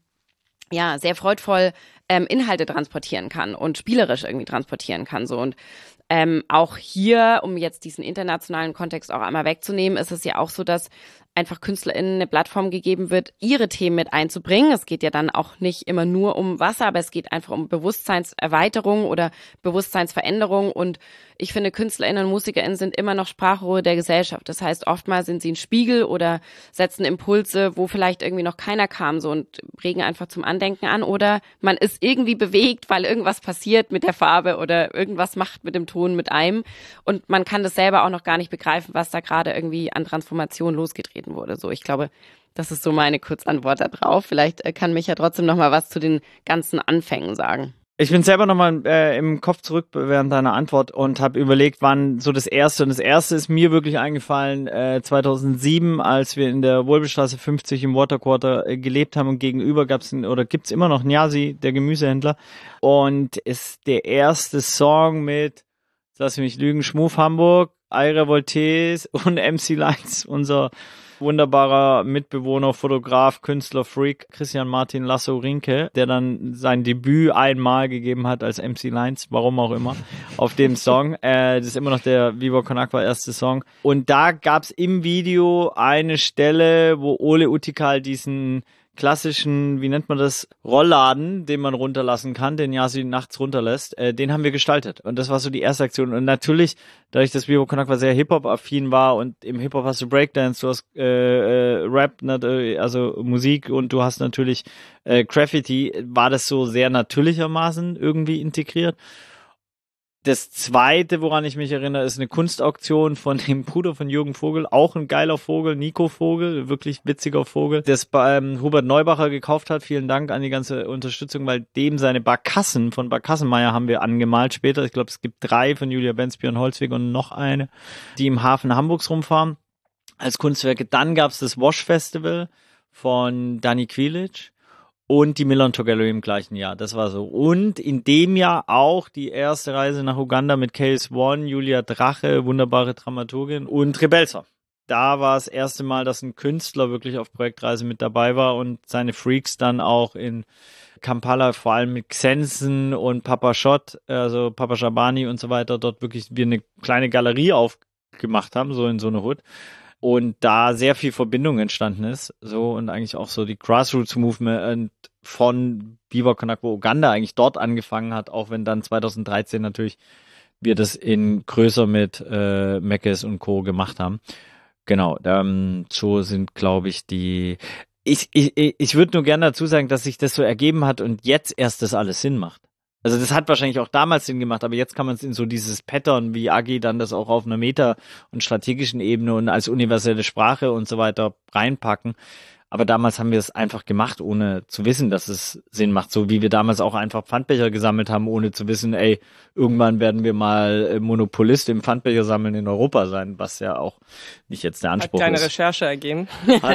ja sehr freudvoll ähm, Inhalte transportieren kann und spielerisch irgendwie transportieren kann so und Ähm, auch hier, um jetzt diesen internationalen Kontext auch einmal wegzunehmen, ist es ja auch so, dass einfach KünstlerInnen eine Plattform gegeben wird, ihre Themen mit einzubringen. Es geht ja dann auch nicht immer nur um Wasser, aber es geht einfach um Bewusstseinserweiterung oder Bewusstseinsveränderung. Und ich finde, KünstlerInnen und MusikerInnen sind immer noch Sprachrohre der Gesellschaft. Das heißt, oftmals sind sie ein Spiegel oder setzen Impulse, wo vielleicht irgendwie noch keiner kam, so und regen einfach zum Andenken an. Oder man ist irgendwie bewegt, weil irgendwas passiert mit der Farbe oder irgendwas macht mit dem Ton mit einem. Und man kann das selber auch noch gar nicht begreifen, was da gerade irgendwie an Transformation losgetreten wurde. So, ich glaube, das ist so meine Kurzantwort da drauf. Vielleicht äh, kann Micha trotzdem noch mal was zu den ganzen Anfängen sagen. Ich bin selber nochmal äh, im Kopf zurück während deiner Antwort und habe überlegt, wann so das Erste. Und das Erste ist mir wirklich eingefallen äh, zweitausendsieben, als wir in der Wohlbestraße fünfzig im Waterquarter äh, gelebt haben und gegenüber gab's ein, oder gibt's immer noch Nyasi, der Gemüsehändler. Und ist der erste Song mit, lass mich lügen, Schmuf Hamburg, Ira Voltes und M C Lines, unser wunderbarer Mitbewohner, Fotograf, Künstler, Freak, Christian Martin Lasso-Rinke, der dann sein Debüt einmal gegeben hat als M C Lines, warum auch immer, auf dem Song. Äh, das ist immer noch der Viva Con Aqua erste Song. Und da gab's im Video eine Stelle, wo Ole Utikal diesen klassischen, wie nennt man das, Rollladen, den man runterlassen kann, den Yasi nachts runterlässt, äh, den haben wir gestaltet. Und das war so die erste Aktion. Und natürlich, dadurch, dass Viva Con Aqua sehr Hip-Hop-affin war und im Hip-Hop hast du Breakdance, du hast äh, äh, Rap, also Musik und du hast natürlich äh, Graffiti, war das so sehr natürlichermaßen irgendwie integriert. Das Zweite, woran ich mich erinnere, ist eine Kunstauktion von dem Bruder von Jürgen Vogel, auch ein geiler Vogel, Nico Vogel, wirklich witziger Vogel, das beim Hubert Neubacher gekauft hat. Vielen Dank an die ganze Unterstützung, weil dem seine Barkassen von Barkassenmeier haben wir angemalt später. Ich glaube, es gibt drei von Julia Benz, Björn Holzweg und noch eine, die im Hafen Hamburgs rumfahren als Kunstwerke. Dann gab es das Wash Festival von Dani Quilic. Und die Millantor Gallery im gleichen Jahr, das war so. Und in dem Jahr auch die erste Reise nach Uganda mit K S eins, Julia Drache, wunderbare Dramaturgin und Rebelsa. Da war das erste Mal, dass ein Künstler wirklich auf Projektreise mit dabei war und seine Freaks dann auch in Kampala, vor allem mit Xensen und Papa Schott, also Papa Shabani und so weiter, dort wirklich wir eine kleine Galerie aufgemacht haben, so in so eine Hood. Und da sehr viel Verbindung entstanden ist, so und eigentlich auch so die Grassroots-Movement von Viva Con Aqua Uganda eigentlich dort angefangen hat, auch wenn dann zweitausenddreizehn natürlich wir das in größer mit äh, Meckes und Co. gemacht haben. Genau, ähm, so sind, glaube ich, die ich, ich, ich würde nur gerne dazu sagen, dass sich das so ergeben hat und jetzt erst das alles Sinn macht. Also das hat wahrscheinlich auch damals Sinn gemacht, aber jetzt kann man es in so dieses Pattern, wie Agi dann das auch auf einer Meta- und strategischen Ebene und als universelle Sprache und so weiter reinpacken. Aber damals haben wir es einfach gemacht, ohne zu wissen, dass es Sinn macht. So wie wir damals auch einfach Pfandbecher gesammelt haben, ohne zu wissen, ey, irgendwann werden wir mal Monopolist im Pfandbecher sammeln in Europa sein, was ja auch nicht jetzt der Anspruch Hat deine ist. Recherche ergeben.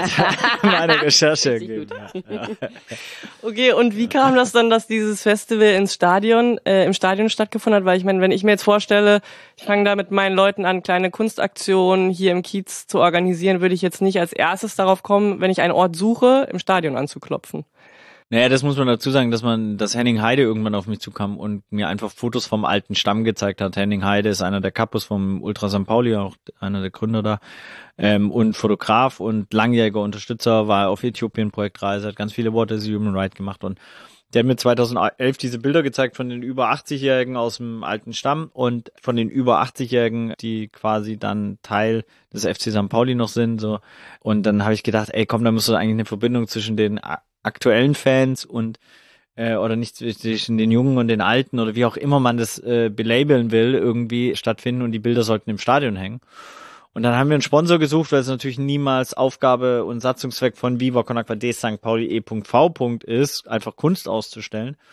Hat meine Recherche ergeben. Ja, ja. Okay, und wie kam das dann, dass dieses Festival ins Stadion, äh, im Stadion stattgefunden hat? Weil ich meine, wenn ich mir jetzt vorstelle, ich fange da mit meinen Leuten an, kleine Kunstaktionen hier im Kiez zu organisieren, würde ich jetzt nicht als erstes darauf kommen, wenn ich einen Ort suche, im Stadion anzuklopfen. Naja, das muss man dazu sagen, dass man, dass Henning Heide irgendwann auf mich zukam und mir einfach Fotos vom alten Stamm gezeigt hat. Henning Heide ist einer der Kapos vom Ultra Sankt Pauli, auch einer der Gründer da, ähm, und Fotograf und langjähriger Unterstützer, war auf Äthiopien-Projektreise, hat ganz viele Worte Human Rights gemacht und der hat mir zweitausendelf diese Bilder gezeigt von den über achtzig-Jährigen aus dem alten Stamm und von den über achtzig-Jährigen, die quasi dann Teil des F C Sankt Pauli noch sind, so. Und dann habe ich gedacht, ey, komm, da muss doch eigentlich eine Verbindung zwischen den aktuellen Fans und äh, oder nicht zwischen den Jungen und den Alten oder wie auch immer man das äh, belabeln will, irgendwie stattfinden und die Bilder sollten im Stadion hängen. Und dann haben wir einen Sponsor gesucht, weil es natürlich niemals Aufgabe und Satzungszweck von Viva Con Aqua de Sankt Pauli E V. ist, einfach Kunst auszustellen.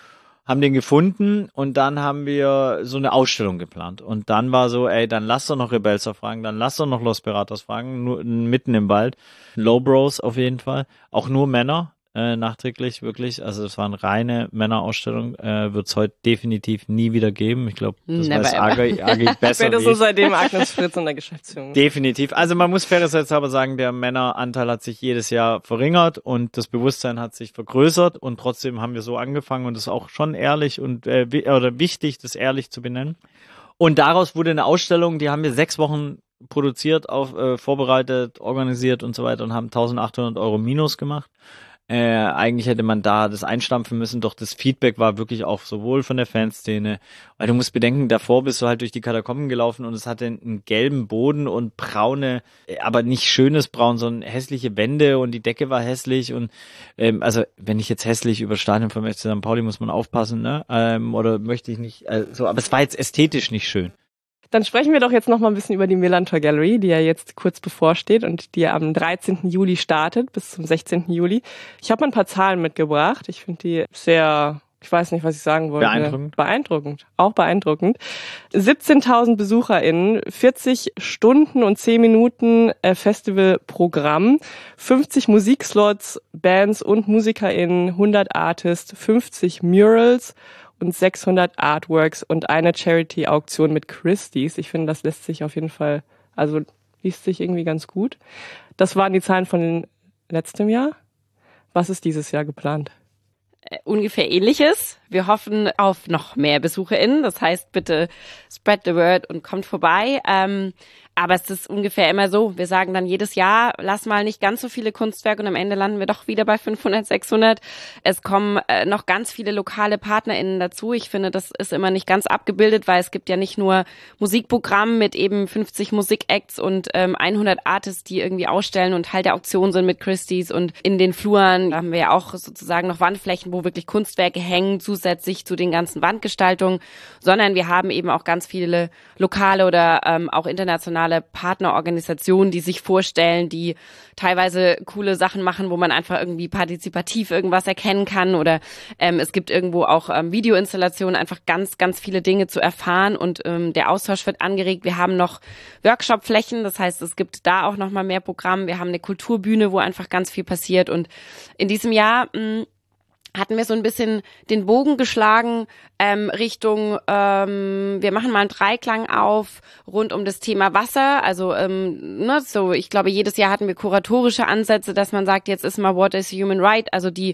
haben den gefunden und dann haben wir so eine Ausstellung geplant. Und dann war so, ey, dann lass doch noch Rebelsa fragen, dann lass doch noch Los Piratas fragen, nur mitten im Wald. Low Bros auf jeden Fall. Auch nur Männer. Äh, nachträglich, wirklich. Also es war eine reine Männerausstellung. Äh, wird es heute definitiv nie wieder geben. Ich glaube, das Never weiß Agi, Agi besser. Spätestens seitdem Agnes Fritz in der Geschäftsführung. Definitiv. Also man muss fairerseits aber sagen, der Männeranteil hat sich jedes Jahr verringert und das Bewusstsein hat sich vergrößert und trotzdem haben wir so angefangen und das ist auch schon ehrlich und äh, oder wichtig, das ehrlich zu benennen. Und daraus wurde eine Ausstellung, die haben wir sechs Wochen produziert, auf, äh, vorbereitet, organisiert und so weiter und haben eintausendachthundert Euro Minus gemacht. Äh, eigentlich hätte man da das einstampfen müssen, doch das Feedback war wirklich auch sowohl von der Fanszene, weil du musst bedenken, davor bist du halt durch die Katakomben gelaufen und es hatte einen gelben Boden und braune, aber nicht schönes Braun, sondern hässliche Wände und die Decke war hässlich und ähm, also wenn ich jetzt hässlich über das Stadion vom F C Sankt Pauli, muss man aufpassen, ne? Ähm, oder möchte ich nicht, also, aber es war jetzt ästhetisch nicht schön. Dann sprechen wir doch jetzt noch mal ein bisschen über die Millantor Gallery, die ja jetzt kurz bevorsteht und die ja am dreizehnten Juli startet bis zum sechzehnten Juli. Ich habe mal ein paar Zahlen mitgebracht. Ich finde die sehr, ich weiß nicht, was ich sagen wollte. Beeindruckend. Beeindruckend, auch beeindruckend. siebzehntausend BesucherInnen, vierzig Stunden und zehn Minuten äh, Festivalprogramm, fünfzig Musikslots, Bands und MusikerInnen, hundert Artists, fünfzig Murals und sechshundert Artworks und eine Charity-Auktion mit Christie's. Ich finde, das lässt sich auf jeden Fall, also liest sich irgendwie ganz gut. Das waren die Zahlen von letztem Jahr. Was ist dieses Jahr geplant? Äh, ungefähr Ähnliches. Wir hoffen auf noch mehr BesucherInnen. Das heißt, bitte spread the word und kommt vorbei. Ähm, aber es ist ungefähr immer so. Wir sagen dann jedes Jahr, lass mal nicht ganz so viele Kunstwerke und am Ende landen wir doch wieder bei fünfhundert, sechshundert. Es kommen äh, noch ganz viele lokale PartnerInnen dazu. Ich finde, das ist immer nicht ganz abgebildet, weil es gibt ja nicht nur Musikprogramm mit eben fünfzig Musikacts und ähm, hundert Artists, die irgendwie ausstellen und Teil der Auktion sind mit Christie's und in den Fluren haben wir ja auch sozusagen noch Wandflächen, wo wirklich Kunstwerke hängen, zusätzlich zu den ganzen Wandgestaltungen, sondern wir haben eben auch ganz viele lokale oder ähm, auch internationale Partnerorganisationen, die sich vorstellen, die teilweise coole Sachen machen, wo man einfach irgendwie partizipativ irgendwas erkennen kann oder ähm, es gibt irgendwo auch ähm, Videoinstallationen, einfach ganz, ganz viele Dinge zu erfahren und ähm, der Austausch wird angeregt. Wir haben noch Workshopflächen, das heißt, es gibt da auch noch mal mehr Programm. Wir haben eine Kulturbühne, wo einfach ganz viel passiert und in diesem Jahr mh, hatten wir so ein bisschen den Bogen geschlagen ähm, Richtung, ähm, wir machen mal einen Dreiklang auf rund um das Thema Wasser. Also ähm, ne, so, ich glaube, jedes Jahr hatten wir kuratorische Ansätze, dass man sagt, jetzt ist mal Water is a Human Right, also die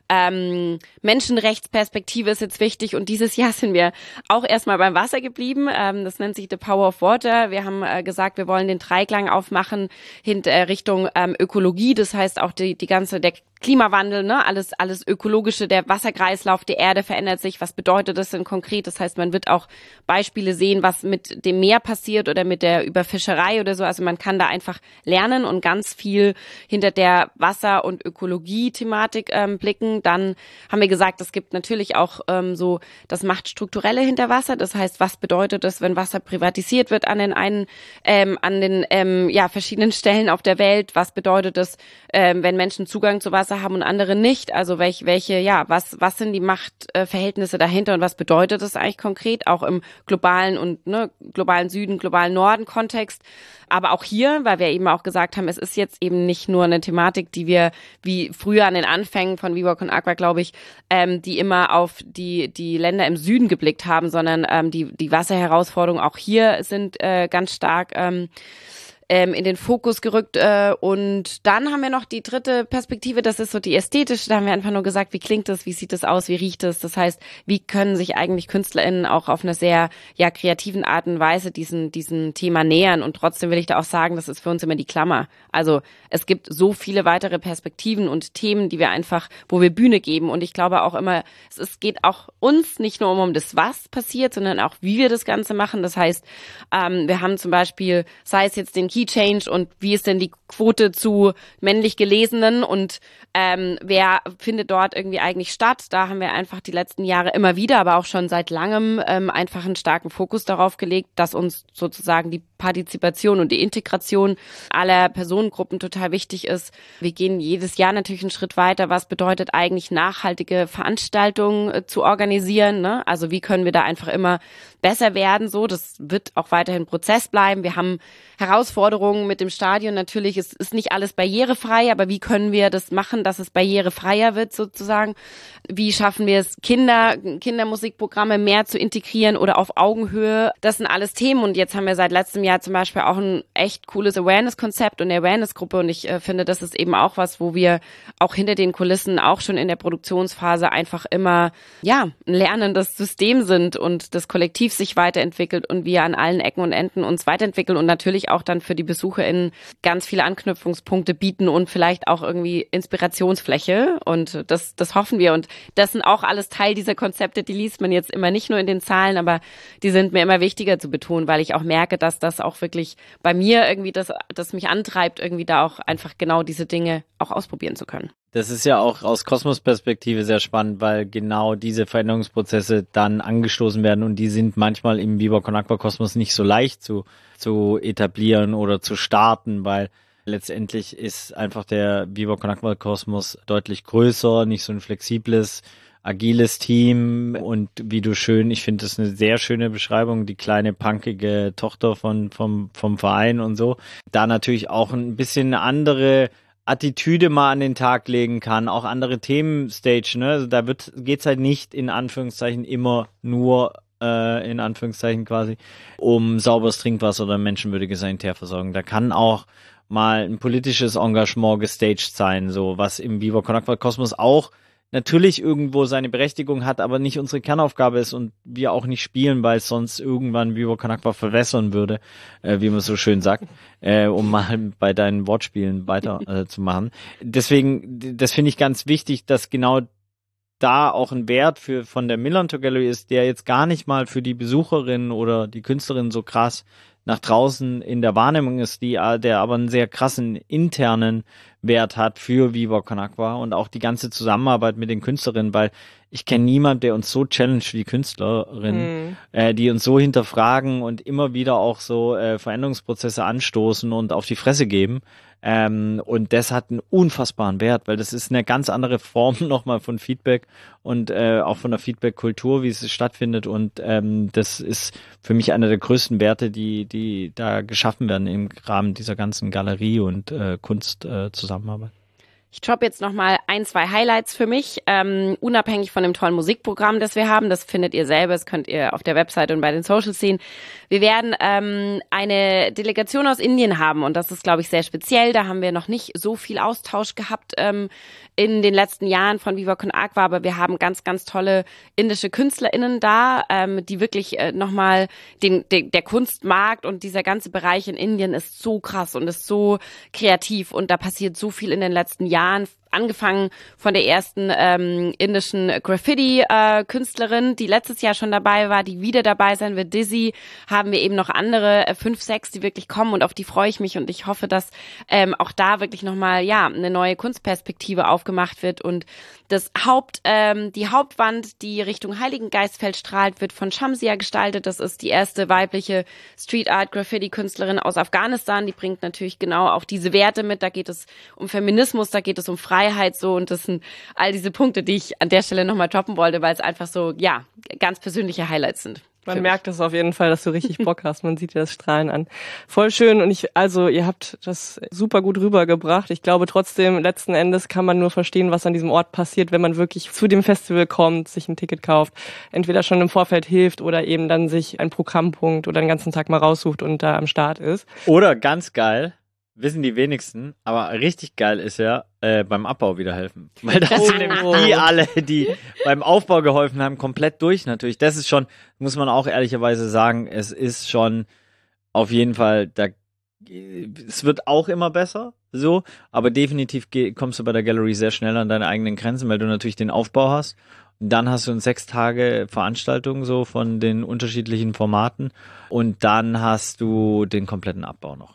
ähm, Menschenrechtsperspektive ist jetzt wichtig und dieses Jahr sind wir auch erstmal beim Wasser geblieben. Ähm, das nennt sich The Power of Water. Wir haben äh, gesagt, wir wollen den Dreiklang aufmachen hinter äh, Richtung ähm, Ökologie, das heißt auch die die ganze der Klimawandel, ne, alles alles ökologische, der Wasserkreislauf der Erde verändert sich. Was bedeutet das denn konkret? Das heißt, man wird auch Beispiele sehen, was mit dem Meer passiert oder mit der Überfischerei oder so. Also man kann da einfach lernen und ganz viel hinter der Wasser- und Ökologie-Thematik ähm, blicken. Dann haben wir gesagt, es gibt natürlich auch ähm, so das Machtstrukturelle hinter Wasser. Das heißt, was bedeutet es, wenn Wasser privatisiert wird an den einen, ähm, an den ähm, ja verschiedenen Stellen auf der Welt? Was bedeutet es, ähm, wenn Menschen Zugang zu Wasser haben und andere nicht? Also welche, welche, ja, was, was sind die Machtverhältnisse dahinter und was bedeutet das eigentlich konkret, auch im globalen und ne, globalen Süden, globalen Norden Kontext? Aber auch hier, weil wir eben auch gesagt haben, es ist jetzt eben nicht nur eine Thematik, die wir wie früher an den Anfängen von WeWork und Aqua, glaube ich, ähm, die immer auf die die Länder im Süden geblickt haben, sondern ähm, die die Wasserherausforderungen auch hier sind äh, ganz stark ähm, ähm, in den Fokus gerückt. Äh, und dann haben wir noch die dritte Perspektive, das ist so die ästhetische. Da haben wir einfach nur gesagt, wie klingt das, wie sieht das aus, wie riecht es? Das heißt, wie können sich eigentlich KünstlerInnen auch auf eine sehr ja kreativen Art und Weise diesen diesen Thema nähern? Und trotzdem will ich da auch sagen, das ist für uns immer die Klammer. Also es gibt so viele weitere Perspektiven und Themen, die wir einfach, wo wir Bühne geben. Und ich glaube auch immer, es ist, geht auch uns nicht nur um, um das, was passiert, sondern auch, wie wir das Ganze machen. Das heißt, ähm, wir haben zum Beispiel, sei es jetzt den Key Change und wie ist denn die Quote zu männlich Gelesenen und ähm, wer findet dort irgendwie eigentlich statt. Da haben wir einfach die letzten Jahre immer wieder, aber auch schon seit langem ähm, einfach einen starken Fokus darauf gelegt, dass uns sozusagen die Partizipation und die Integration aller Personengruppen total wichtig ist. Wir gehen jedes Jahr natürlich einen Schritt weiter. Was bedeutet eigentlich nachhaltige Veranstaltungen äh, zu organisieren? Ne? Also wie können wir da einfach immer besser werden? So, das wird auch weiterhin Prozess bleiben. Wir haben Herausforderungen mit dem Stadion. Natürlich ist, ist nicht alles barrierefrei, aber wie können wir das machen, dass es barrierefreier wird sozusagen? Wie schaffen wir es, Kinder, Kindermusikprogramme mehr zu integrieren oder auf Augenhöhe? Das sind alles Themen und jetzt haben wir seit letztem Jahr zum Beispiel auch ein echt cooles Awareness-Konzept und eine Awareness-Gruppe und ich äh, finde, das ist eben auch was, wo wir auch hinter den Kulissen auch schon in der Produktionsphase einfach immer, ja, ein lernendes System sind und das Kollektiv sich weiterentwickelt und wir an allen Ecken und Enden uns weiterentwickeln und natürlich auch dann für die BesucherInnen ganz viele Anknüpfungspunkte bieten und vielleicht auch irgendwie Inspirationsfläche und das, das hoffen wir und das sind auch alles Teil dieser Konzepte, die liest man jetzt immer nicht nur in den Zahlen, aber die sind mir immer wichtiger zu betonen, weil ich auch merke, dass das auch wirklich bei mir irgendwie das, das mich antreibt, irgendwie da auch einfach genau diese Dinge auch ausprobieren zu können. Das ist ja auch aus Kosmos-Perspektive sehr spannend, weil genau diese Veränderungsprozesse dann angestoßen werden und die sind manchmal im Viva Con Agua Kosmos nicht so leicht zu, zu etablieren oder zu starten, weil letztendlich ist einfach der Viva Con Agua Kosmos deutlich größer, nicht so ein flexibles, agiles Team und wie du schön, ich finde das eine sehr schöne Beschreibung, die kleine punkige Tochter von, vom, vom Verein und so, da natürlich auch ein bisschen eine andere Attitüde mal an den Tag legen kann, auch andere Themen stage, ne? Also da wird geht's halt nicht in Anführungszeichen immer nur äh, in Anführungszeichen quasi um sauberes Trinkwasser oder menschenwürdige Sanitärversorgung. Da kann auch mal ein politisches Engagement gestaged sein, so was im Viva Con Agua Kosmos auch natürlich irgendwo seine Berechtigung hat, aber nicht unsere Kernaufgabe ist und wir auch nicht spielen, weil es sonst irgendwann Viva Con Agua verwässern würde, äh, wie man so schön sagt, äh, um mal bei deinen Wortspielen weiter äh, zu machen. Deswegen, das finde ich ganz wichtig, dass genau da auch ein Wert für von der Millantor Gallery ist, der jetzt gar nicht mal für die Besucherin oder die Künstlerin so krass nach draußen in der Wahrnehmung ist, die der aber einen sehr krassen internen Wert hat für Viva Con Agua und auch die ganze Zusammenarbeit mit den Künstlerinnen, weil ich kenne niemanden, der uns so challenge wie Künstlerinnen, mhm. äh, die uns so hinterfragen und immer wieder auch so äh, Veränderungsprozesse anstoßen und auf die Fresse geben. Ähm, und das hat einen unfassbaren Wert, weil das ist eine ganz andere Form nochmal von Feedback und äh, auch von der Feedback-Kultur, wie es stattfindet. Und ähm, das ist für mich einer der größten Werte, die die da geschaffen werden im Rahmen dieser ganzen Galerie- und äh, Kunstzusammenarbeit. Äh, Ich droppe jetzt nochmal ein, zwei Highlights für mich, ähm, unabhängig von dem tollen Musikprogramm, das wir haben. Das findet ihr selber, das könnt ihr auf der Website und bei den Socials sehen. Wir werden ähm, eine Delegation aus Indien haben und das ist, glaube ich, sehr speziell. Da haben wir noch nicht so viel Austausch gehabt ähm, in den letzten Jahren von Viva Con Agua, aber wir haben ganz, ganz tolle indische KünstlerInnen da, ähm, die wirklich äh, nochmal den, den der Kunstmarkt und dieser ganze Bereich in Indien ist so krass und ist so kreativ und da passiert so viel in den letzten Jahren. Angefangen von der ersten ähm, indischen Graffiti-Künstlerin, äh, die letztes Jahr schon dabei war, die wieder dabei sein wird, Dizzy, haben wir eben noch andere, äh, fünf, sechs, die wirklich kommen und auf die freue ich mich und ich hoffe, dass ähm, auch da wirklich nochmal, ja, eine neue Kunstperspektive aufgemacht wird und das Haupt, ähm, die Hauptwand, die Richtung Heiligengeistfeld strahlt, wird von Shamsia gestaltet. Das ist die erste weibliche Street Art Graffiti-Künstlerin aus Afghanistan. Die bringt natürlich genau auch diese Werte mit. Da geht es um Feminismus, da geht es um Freiheit so und das sind all diese Punkte, die ich an der Stelle nochmal droppen wollte, weil es einfach so, ja, ganz persönliche Highlights sind. Man merkt es auf jeden Fall, dass du richtig Bock hast. Man sieht dir das Strahlen an. Voll schön und ich, also ihr habt das super gut rübergebracht. Ich glaube trotzdem, letzten Endes kann man nur verstehen, was an diesem Ort passiert, wenn man wirklich zu dem Festival kommt, sich ein Ticket kauft, entweder schon im Vorfeld hilft oder eben dann sich einen Programmpunkt oder den ganzen Tag mal raussucht und da am Start ist. Oder ganz geil, wissen die wenigsten, aber richtig geil ist ja, äh, beim Abbau wieder helfen. Weil das sind nämlich die alle, die beim Aufbau geholfen haben, komplett durch natürlich. Das ist schon, muss man auch ehrlicherweise sagen, es ist schon auf jeden Fall, da, es wird auch immer besser, so, aber definitiv geh, kommst du bei der Gallery sehr schnell an deine eigenen Grenzen, weil du natürlich den Aufbau hast. Und dann hast du eine sechs Tage Veranstaltung so von den unterschiedlichen Formaten und dann hast du den kompletten Abbau noch.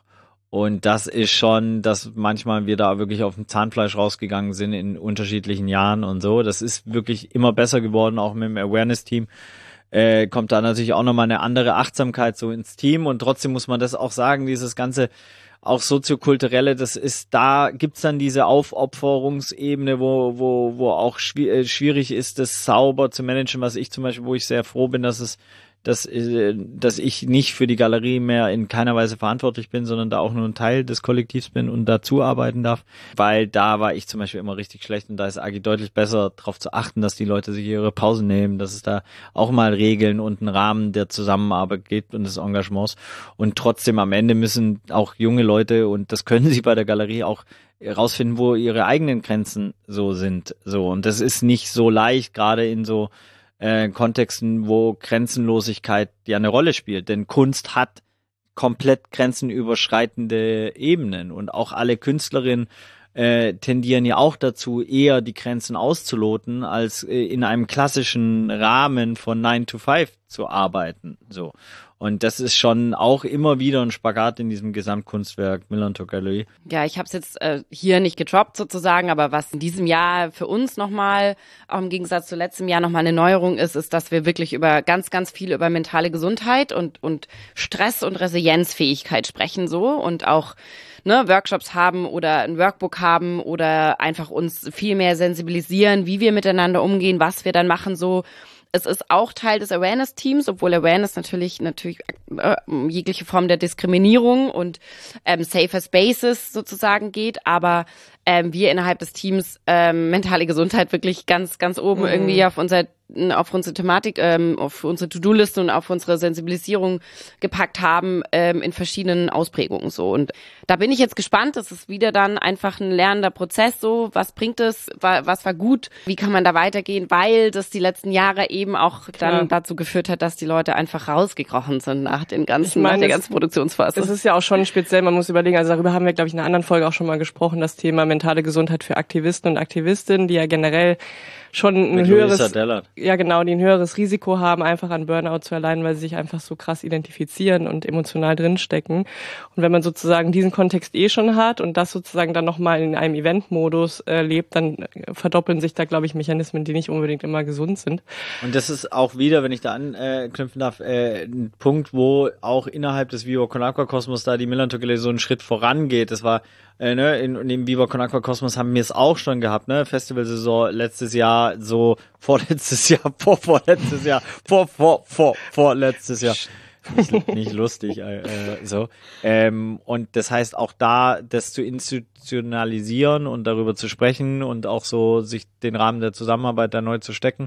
Und das ist schon, dass manchmal wir da wirklich auf dem Zahnfleisch rausgegangen sind in unterschiedlichen Jahren und so. Das ist wirklich immer besser geworden, auch mit dem Awareness-Team. Äh, kommt da natürlich auch nochmal eine andere Achtsamkeit so ins Team. Und trotzdem muss man das auch sagen, dieses ganze auch soziokulturelle, das ist, da gibt's dann diese Aufopferungsebene, wo wo wo auch schwierig ist, das sauber zu managen, was ich zum Beispiel, wo ich sehr froh bin, dass es dass, dass ich nicht für die Galerie mehr in keiner Weise verantwortlich bin, sondern da auch nur ein Teil des Kollektivs bin und dazu arbeiten darf, weil da war ich zum Beispiel immer richtig schlecht und da ist Agi deutlich besser darauf zu achten, dass die Leute sich ihre Pausen nehmen, dass es da auch mal Regeln und einen Rahmen der Zusammenarbeit gibt und des Engagements und trotzdem am Ende müssen auch junge Leute, und das können sie bei der Galerie auch rausfinden, wo ihre eigenen Grenzen so sind, so, und das ist nicht so leicht, gerade in so Äh, Kontexten, wo Grenzenlosigkeit ja eine Rolle spielt. Denn Kunst hat komplett grenzenüberschreitende Ebenen und auch alle Künstlerinnen äh, tendieren ja auch dazu, eher die Grenzen auszuloten, als äh, in einem klassischen Rahmen von nine to five zu arbeiten. So. Und das ist schon auch immer wieder ein Spagat in diesem Gesamtkunstwerk Millantor Gallery. Ja, ich habe es jetzt äh, hier nicht gedroppt sozusagen, aber was in diesem Jahr für uns nochmal, auch im Gegensatz zu letztem Jahr nochmal eine Neuerung ist, ist, dass wir wirklich über ganz, ganz viel über mentale Gesundheit und und Stress und Resilienzfähigkeit sprechen so und auch ne, Workshops haben oder ein Workbook haben oder einfach uns viel mehr sensibilisieren, wie wir miteinander umgehen, was wir dann machen so. Es ist auch Teil des Awareness-Teams, obwohl Awareness natürlich natürlich äh, jegliche Form der Diskriminierung und ähm, safer Spaces sozusagen geht, aber ähm, wir innerhalb des Teams ähm, mentale Gesundheit wirklich ganz ganz oben mhm. irgendwie auf unser auf unsere Thematik, ähm, auf unsere To-Do-Liste und auf unsere Sensibilisierung gepackt haben ähm, in verschiedenen Ausprägungen so. Und da bin ich jetzt gespannt. Das ist wieder dann einfach ein lernender Prozess so. Was bringt es? Was war gut? Wie kann man da weitergehen? Weil das die letzten Jahre eben auch Klar. dann dazu geführt hat, dass die Leute einfach rausgekrochen sind nach den ganzen, ich meine, nach der ganzen Produktionsphase. Das ist ja auch schon speziell. Man muss überlegen, also darüber haben wir, glaube ich, in einer anderen Folge auch schon mal gesprochen, das Thema mentale Gesundheit für Aktivisten und Aktivistinnen, die ja generell schon ein Mit höheres, ja genau, die ein höheres Risiko haben, einfach an Burnout zu erleiden, weil sie sich einfach so krass identifizieren und emotional drinstecken. Und wenn man sozusagen diesen Kontext eh schon hat und das sozusagen dann nochmal in einem Event-Modus äh, lebt, dann verdoppeln sich da, glaube ich, Mechanismen, die nicht unbedingt immer gesund sind. Und das ist auch wieder, wenn ich da anknüpfen darf, äh, ein Punkt, wo auch innerhalb des Viva Con Agua Kosmos da die Millantor Gallery so einen Schritt vorangeht. Das war Äh, ne, in, in dem Viva Con Agua Kosmos haben wir es auch schon gehabt, ne? Festivalsaison letztes Jahr, so vorletztes Jahr, vor vorletztes Jahr, vor vor vor vorletztes Jahr. Nicht, nicht lustig, äh, so. Ähm, und das heißt auch da, das zu institutionalisieren und darüber zu sprechen und auch so sich den Rahmen der Zusammenarbeit da neu zu stecken,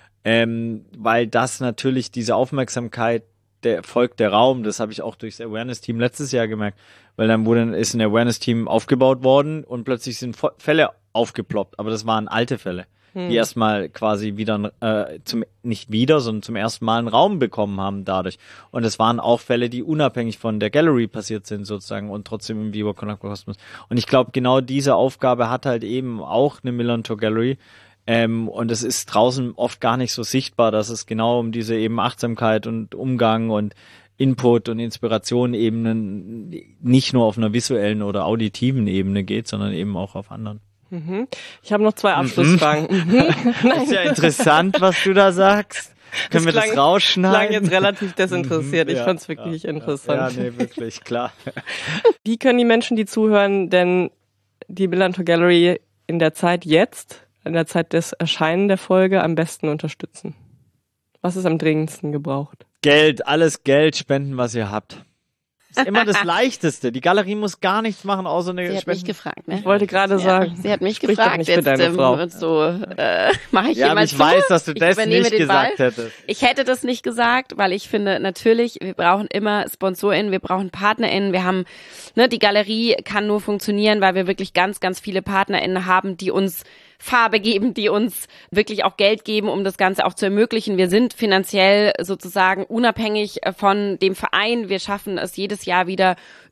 ähm, weil das natürlich diese Aufmerksamkeit der folgt der Raum, das habe ich auch durchs Awareness-Team letztes Jahr gemerkt, weil dann wurde ist ein Awareness-Team aufgebaut worden und plötzlich sind Fälle aufgeploppt, aber das waren alte Fälle, hm. die erstmal quasi wieder, äh, zum nicht wieder, sondern zum ersten Mal einen Raum bekommen haben dadurch. Und es waren auch Fälle, die unabhängig von der Gallery passiert sind sozusagen und trotzdem im Viva Con Agua Kosmos. Und ich glaube, genau diese Aufgabe hat halt eben auch eine Millantor Gallery. Ähm, und es ist draußen oft gar nicht so sichtbar, dass es genau um diese eben Achtsamkeit und Umgang und Input und Inspiration-Ebenen nicht nur auf einer visuellen oder auditiven Ebene geht, sondern eben auch auf anderen. Mhm. Ich habe noch zwei Abschlussfragen. Mhm. Das ist ja interessant, was du da sagst. Können das wir klang, das rausschneiden? Klang jetzt relativ desinteressiert. Ich ja, fand's wirklich ja, interessant. Ja, nee, wirklich, klar. Wie können die Menschen, die zuhören, denn die Millantor Gallery in der Zeit jetzt, in der Zeit des Erscheinen der Folge am besten unterstützen? Was ist am dringendsten gebraucht? Geld, alles Geld spenden, was ihr habt. Ist immer das Leichteste. Die Galerie muss gar nichts machen, außer eine Sie hat Spenden. mich gefragt, ne? Ich wollte gerade sagen. Ja, sie hat mich Sprich gefragt. Nicht für jetzt deine ähm, Frau. so, äh, mach ich ja, aber ich weiß, dass du das nicht gesagt Ball. hättest. Ich hätte das nicht gesagt, weil ich finde, natürlich, wir brauchen immer SponsorInnen, wir brauchen PartnerInnen, wir haben, ne, die Galerie kann nur funktionieren, weil wir wirklich ganz, ganz viele PartnerInnen haben, die uns Farbe geben, die uns wirklich auch Geld geben, um das Ganze auch zu ermöglichen. Wir sind finanziell sozusagen unabhängig von dem Verein. Wir schaffen es jedes Jahr wieder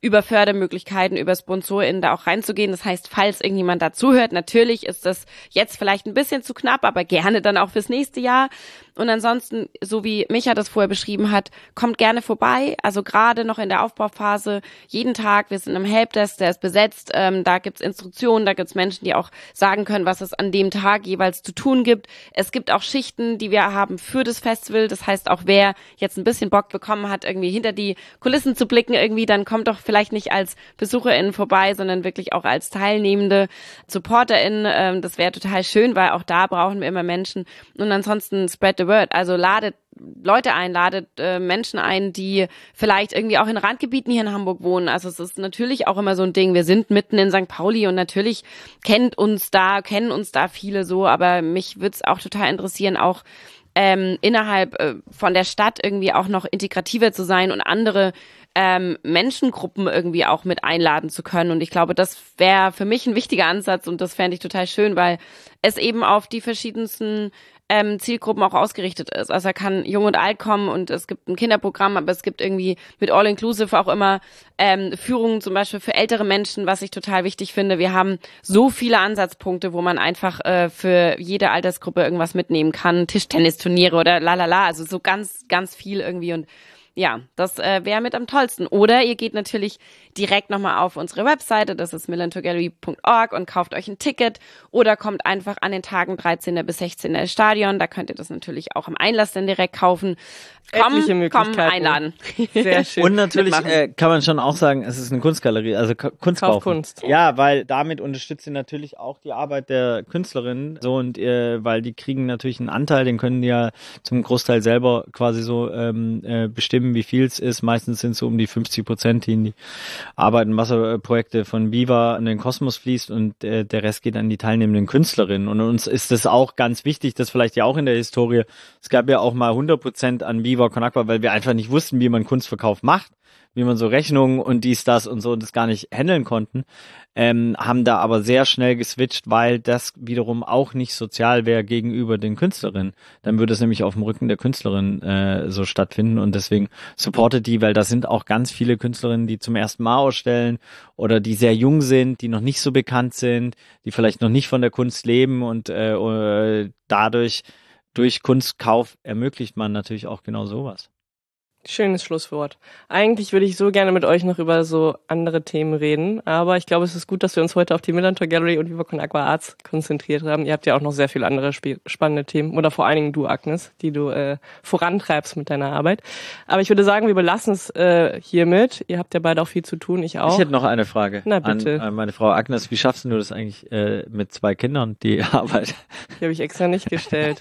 über Fördermöglichkeiten, über SponsorInnen da auch reinzugehen. Das heißt, falls irgendjemand da zuhört, natürlich ist das jetzt vielleicht ein bisschen zu knapp, aber gerne dann auch fürs nächste Jahr. Und ansonsten, so wie Micha das vorher beschrieben hat, kommt gerne vorbei. Also gerade noch in der Aufbauphase, jeden Tag, wir sind im Helpdesk, der ist besetzt, ähm, da gibt's Instruktionen, da gibt's Menschen, die auch sagen können, was es an dem Tag jeweils zu tun gibt. Es gibt auch Schichten, die wir haben für das Festival. Das heißt, auch wer jetzt ein bisschen Bock bekommen hat, irgendwie hinter die Kulissen zu blicken irgendwie, dann kommt doch vielleicht nicht als BesucherInnen vorbei, sondern wirklich auch als teilnehmende SupporterInnen. Ähm, das wäre total schön, weil auch da brauchen wir immer Menschen. Und ansonsten spread the word. Also ladet Leute ein, ladet äh, Menschen ein, die vielleicht irgendwie auch in Randgebieten hier in Hamburg wohnen. Also es ist natürlich auch immer so ein Ding. Wir sind mitten in Sankt Pauli und natürlich kennt uns da, kennen uns da viele so, aber mich würde es auch total interessieren, auch ähm, innerhalb äh, von der Stadt irgendwie auch noch integrativer zu sein und andere ähm, Menschengruppen irgendwie auch mit einladen zu können. Und ich glaube, das wäre für mich ein wichtiger Ansatz und das fände ich total schön, weil es eben auf die verschiedensten ähm, Zielgruppen auch ausgerichtet ist. Also da kann jung und alt kommen und es gibt ein Kinderprogramm, aber es gibt irgendwie mit All-Inclusive auch immer ähm, Führungen zum Beispiel für ältere Menschen, was ich total wichtig finde. Wir haben so viele Ansatzpunkte, wo man einfach äh, für jede Altersgruppe irgendwas mitnehmen kann. Tischtennisturniere oder lalala, also so ganz, ganz viel irgendwie und ja, das äh, wäre mit am tollsten. Oder ihr geht natürlich direkt nochmal auf unsere Webseite, das ist millantor gallery punkt org und kauft euch ein Ticket oder kommt einfach an den Tagen dreizehnten bis sechzehnten ins Stadion. Da könnt ihr das natürlich auch im Einlass dann direkt kaufen. Komm, komm, einladen. Sehr schön. Und natürlich äh, kann man schon auch sagen, es ist eine Kunstgalerie, also K- Kunst kaufen. Kunst. Ja, weil damit unterstützt ihr natürlich auch die Arbeit der Künstlerin, so und äh, weil die kriegen natürlich einen Anteil, den können die ja zum Großteil selber quasi so ähm, äh, bestimmen, wie viel es ist. Meistens sind es so um die fünfzig Prozent, die in die Arbeit- und Wasserprojekte von Viva in den Kosmos fließt und äh, der Rest geht an die teilnehmenden Künstlerinnen. Und uns ist das auch ganz wichtig, das vielleicht ja auch in der Historie, es gab ja auch mal hundert Prozent an Viva Con Agua, weil wir einfach nicht wussten, wie man Kunstverkauf macht, wie man so Rechnungen und dies, das und so das gar nicht handeln konnten, ähm, haben da aber sehr schnell geswitcht, weil das wiederum auch nicht sozial wäre gegenüber den Künstlerinnen. Dann würde es nämlich auf dem Rücken der Künstlerin äh, so stattfinden und deswegen supportet die, weil da sind auch ganz viele Künstlerinnen, die zum ersten Mal ausstellen oder die sehr jung sind, die noch nicht so bekannt sind, die vielleicht noch nicht von der Kunst leben und äh, dadurch durch Kunstkauf ermöglicht man natürlich auch genau sowas. Schönes Schlusswort. Eigentlich würde ich so gerne mit euch noch über so andere Themen reden, aber ich glaube, es ist gut, dass wir uns heute auf die Millantor Gallery und Viva Con Agua Arts konzentriert haben. Ihr habt ja auch noch sehr viele andere sp- spannende Themen oder vor allen Dingen du, Agnes, die du äh, vorantreibst mit deiner Arbeit. Aber ich würde sagen, wir belassen es äh, hiermit. Ihr habt ja beide auch viel zu tun, ich auch. Ich hätte noch eine Frage Na, bitte. An, an meine Frau Agnes. Wie schaffst du das eigentlich äh, mit zwei Kindern, die Arbeit? Die habe ich extra nicht gestellt.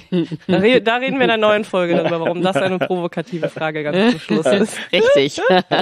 Da, re- da reden wir in einer neuen Folge darüber, warum das eine provokative Frage ganz zum Schluss ist. Richtig.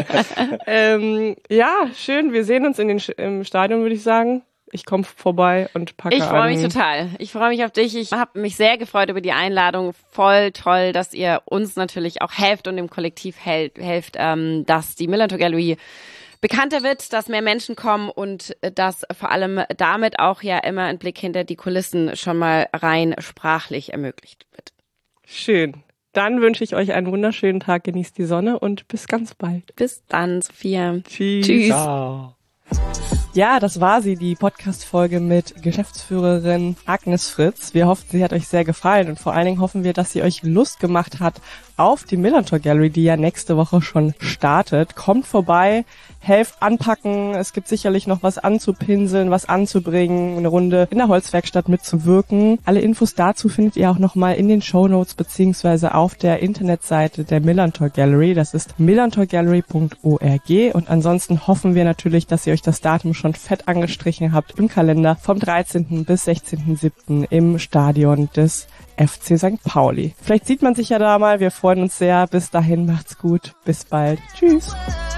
ähm, ja, schön. Wir sehen uns in den, im Stadion, würde ich sagen. Ich komme vorbei und packe Ich freue mich an. total. Ich freue mich auf dich. Ich habe mich sehr gefreut über die Einladung. Voll toll, dass ihr uns natürlich auch helft und dem Kollektiv hel- helft, ähm, dass die Millantor Gallery bekannter wird, dass mehr Menschen kommen und dass vor allem damit auch ja immer ein Blick hinter die Kulissen schon mal rein sprachlich ermöglicht wird. Schön. Dann wünsche ich euch einen wunderschönen Tag, genießt die Sonne und bis ganz bald. Bis dann, Sophia. Tschüss. Tschüss. Ciao. Ja, das war sie, die Podcast-Folge mit Geschäftsführerin Agnes Fritz. Wir hoffen, sie hat euch sehr gefallen und vor allen Dingen hoffen wir, dass sie euch Lust gemacht hat auf die Millantor Gallery, die ja nächste Woche schon startet. Kommt vorbei, helft anpacken, es gibt sicherlich noch was anzupinseln, was anzubringen, eine Runde in der Holzwerkstatt mitzuwirken. Alle Infos dazu findet ihr auch nochmal in den Shownotes beziehungsweise auf der Internetseite der Millantor Gallery. Das ist millantor gallery punkt org und ansonsten hoffen wir natürlich, dass ihr euch das Datum schon fett angestrichen habt im Kalender vom dreizehnten bis sechzehnten siebten im Stadion des F C Sankt Pauli. Vielleicht sieht man sich ja da mal, wir freuen uns sehr. Bis dahin, macht's gut, bis bald. Tschüss.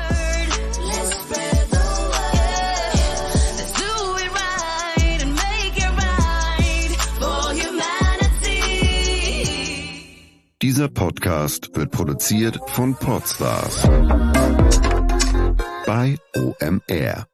Dieser Podcast wird produziert von Podstars bei O M R.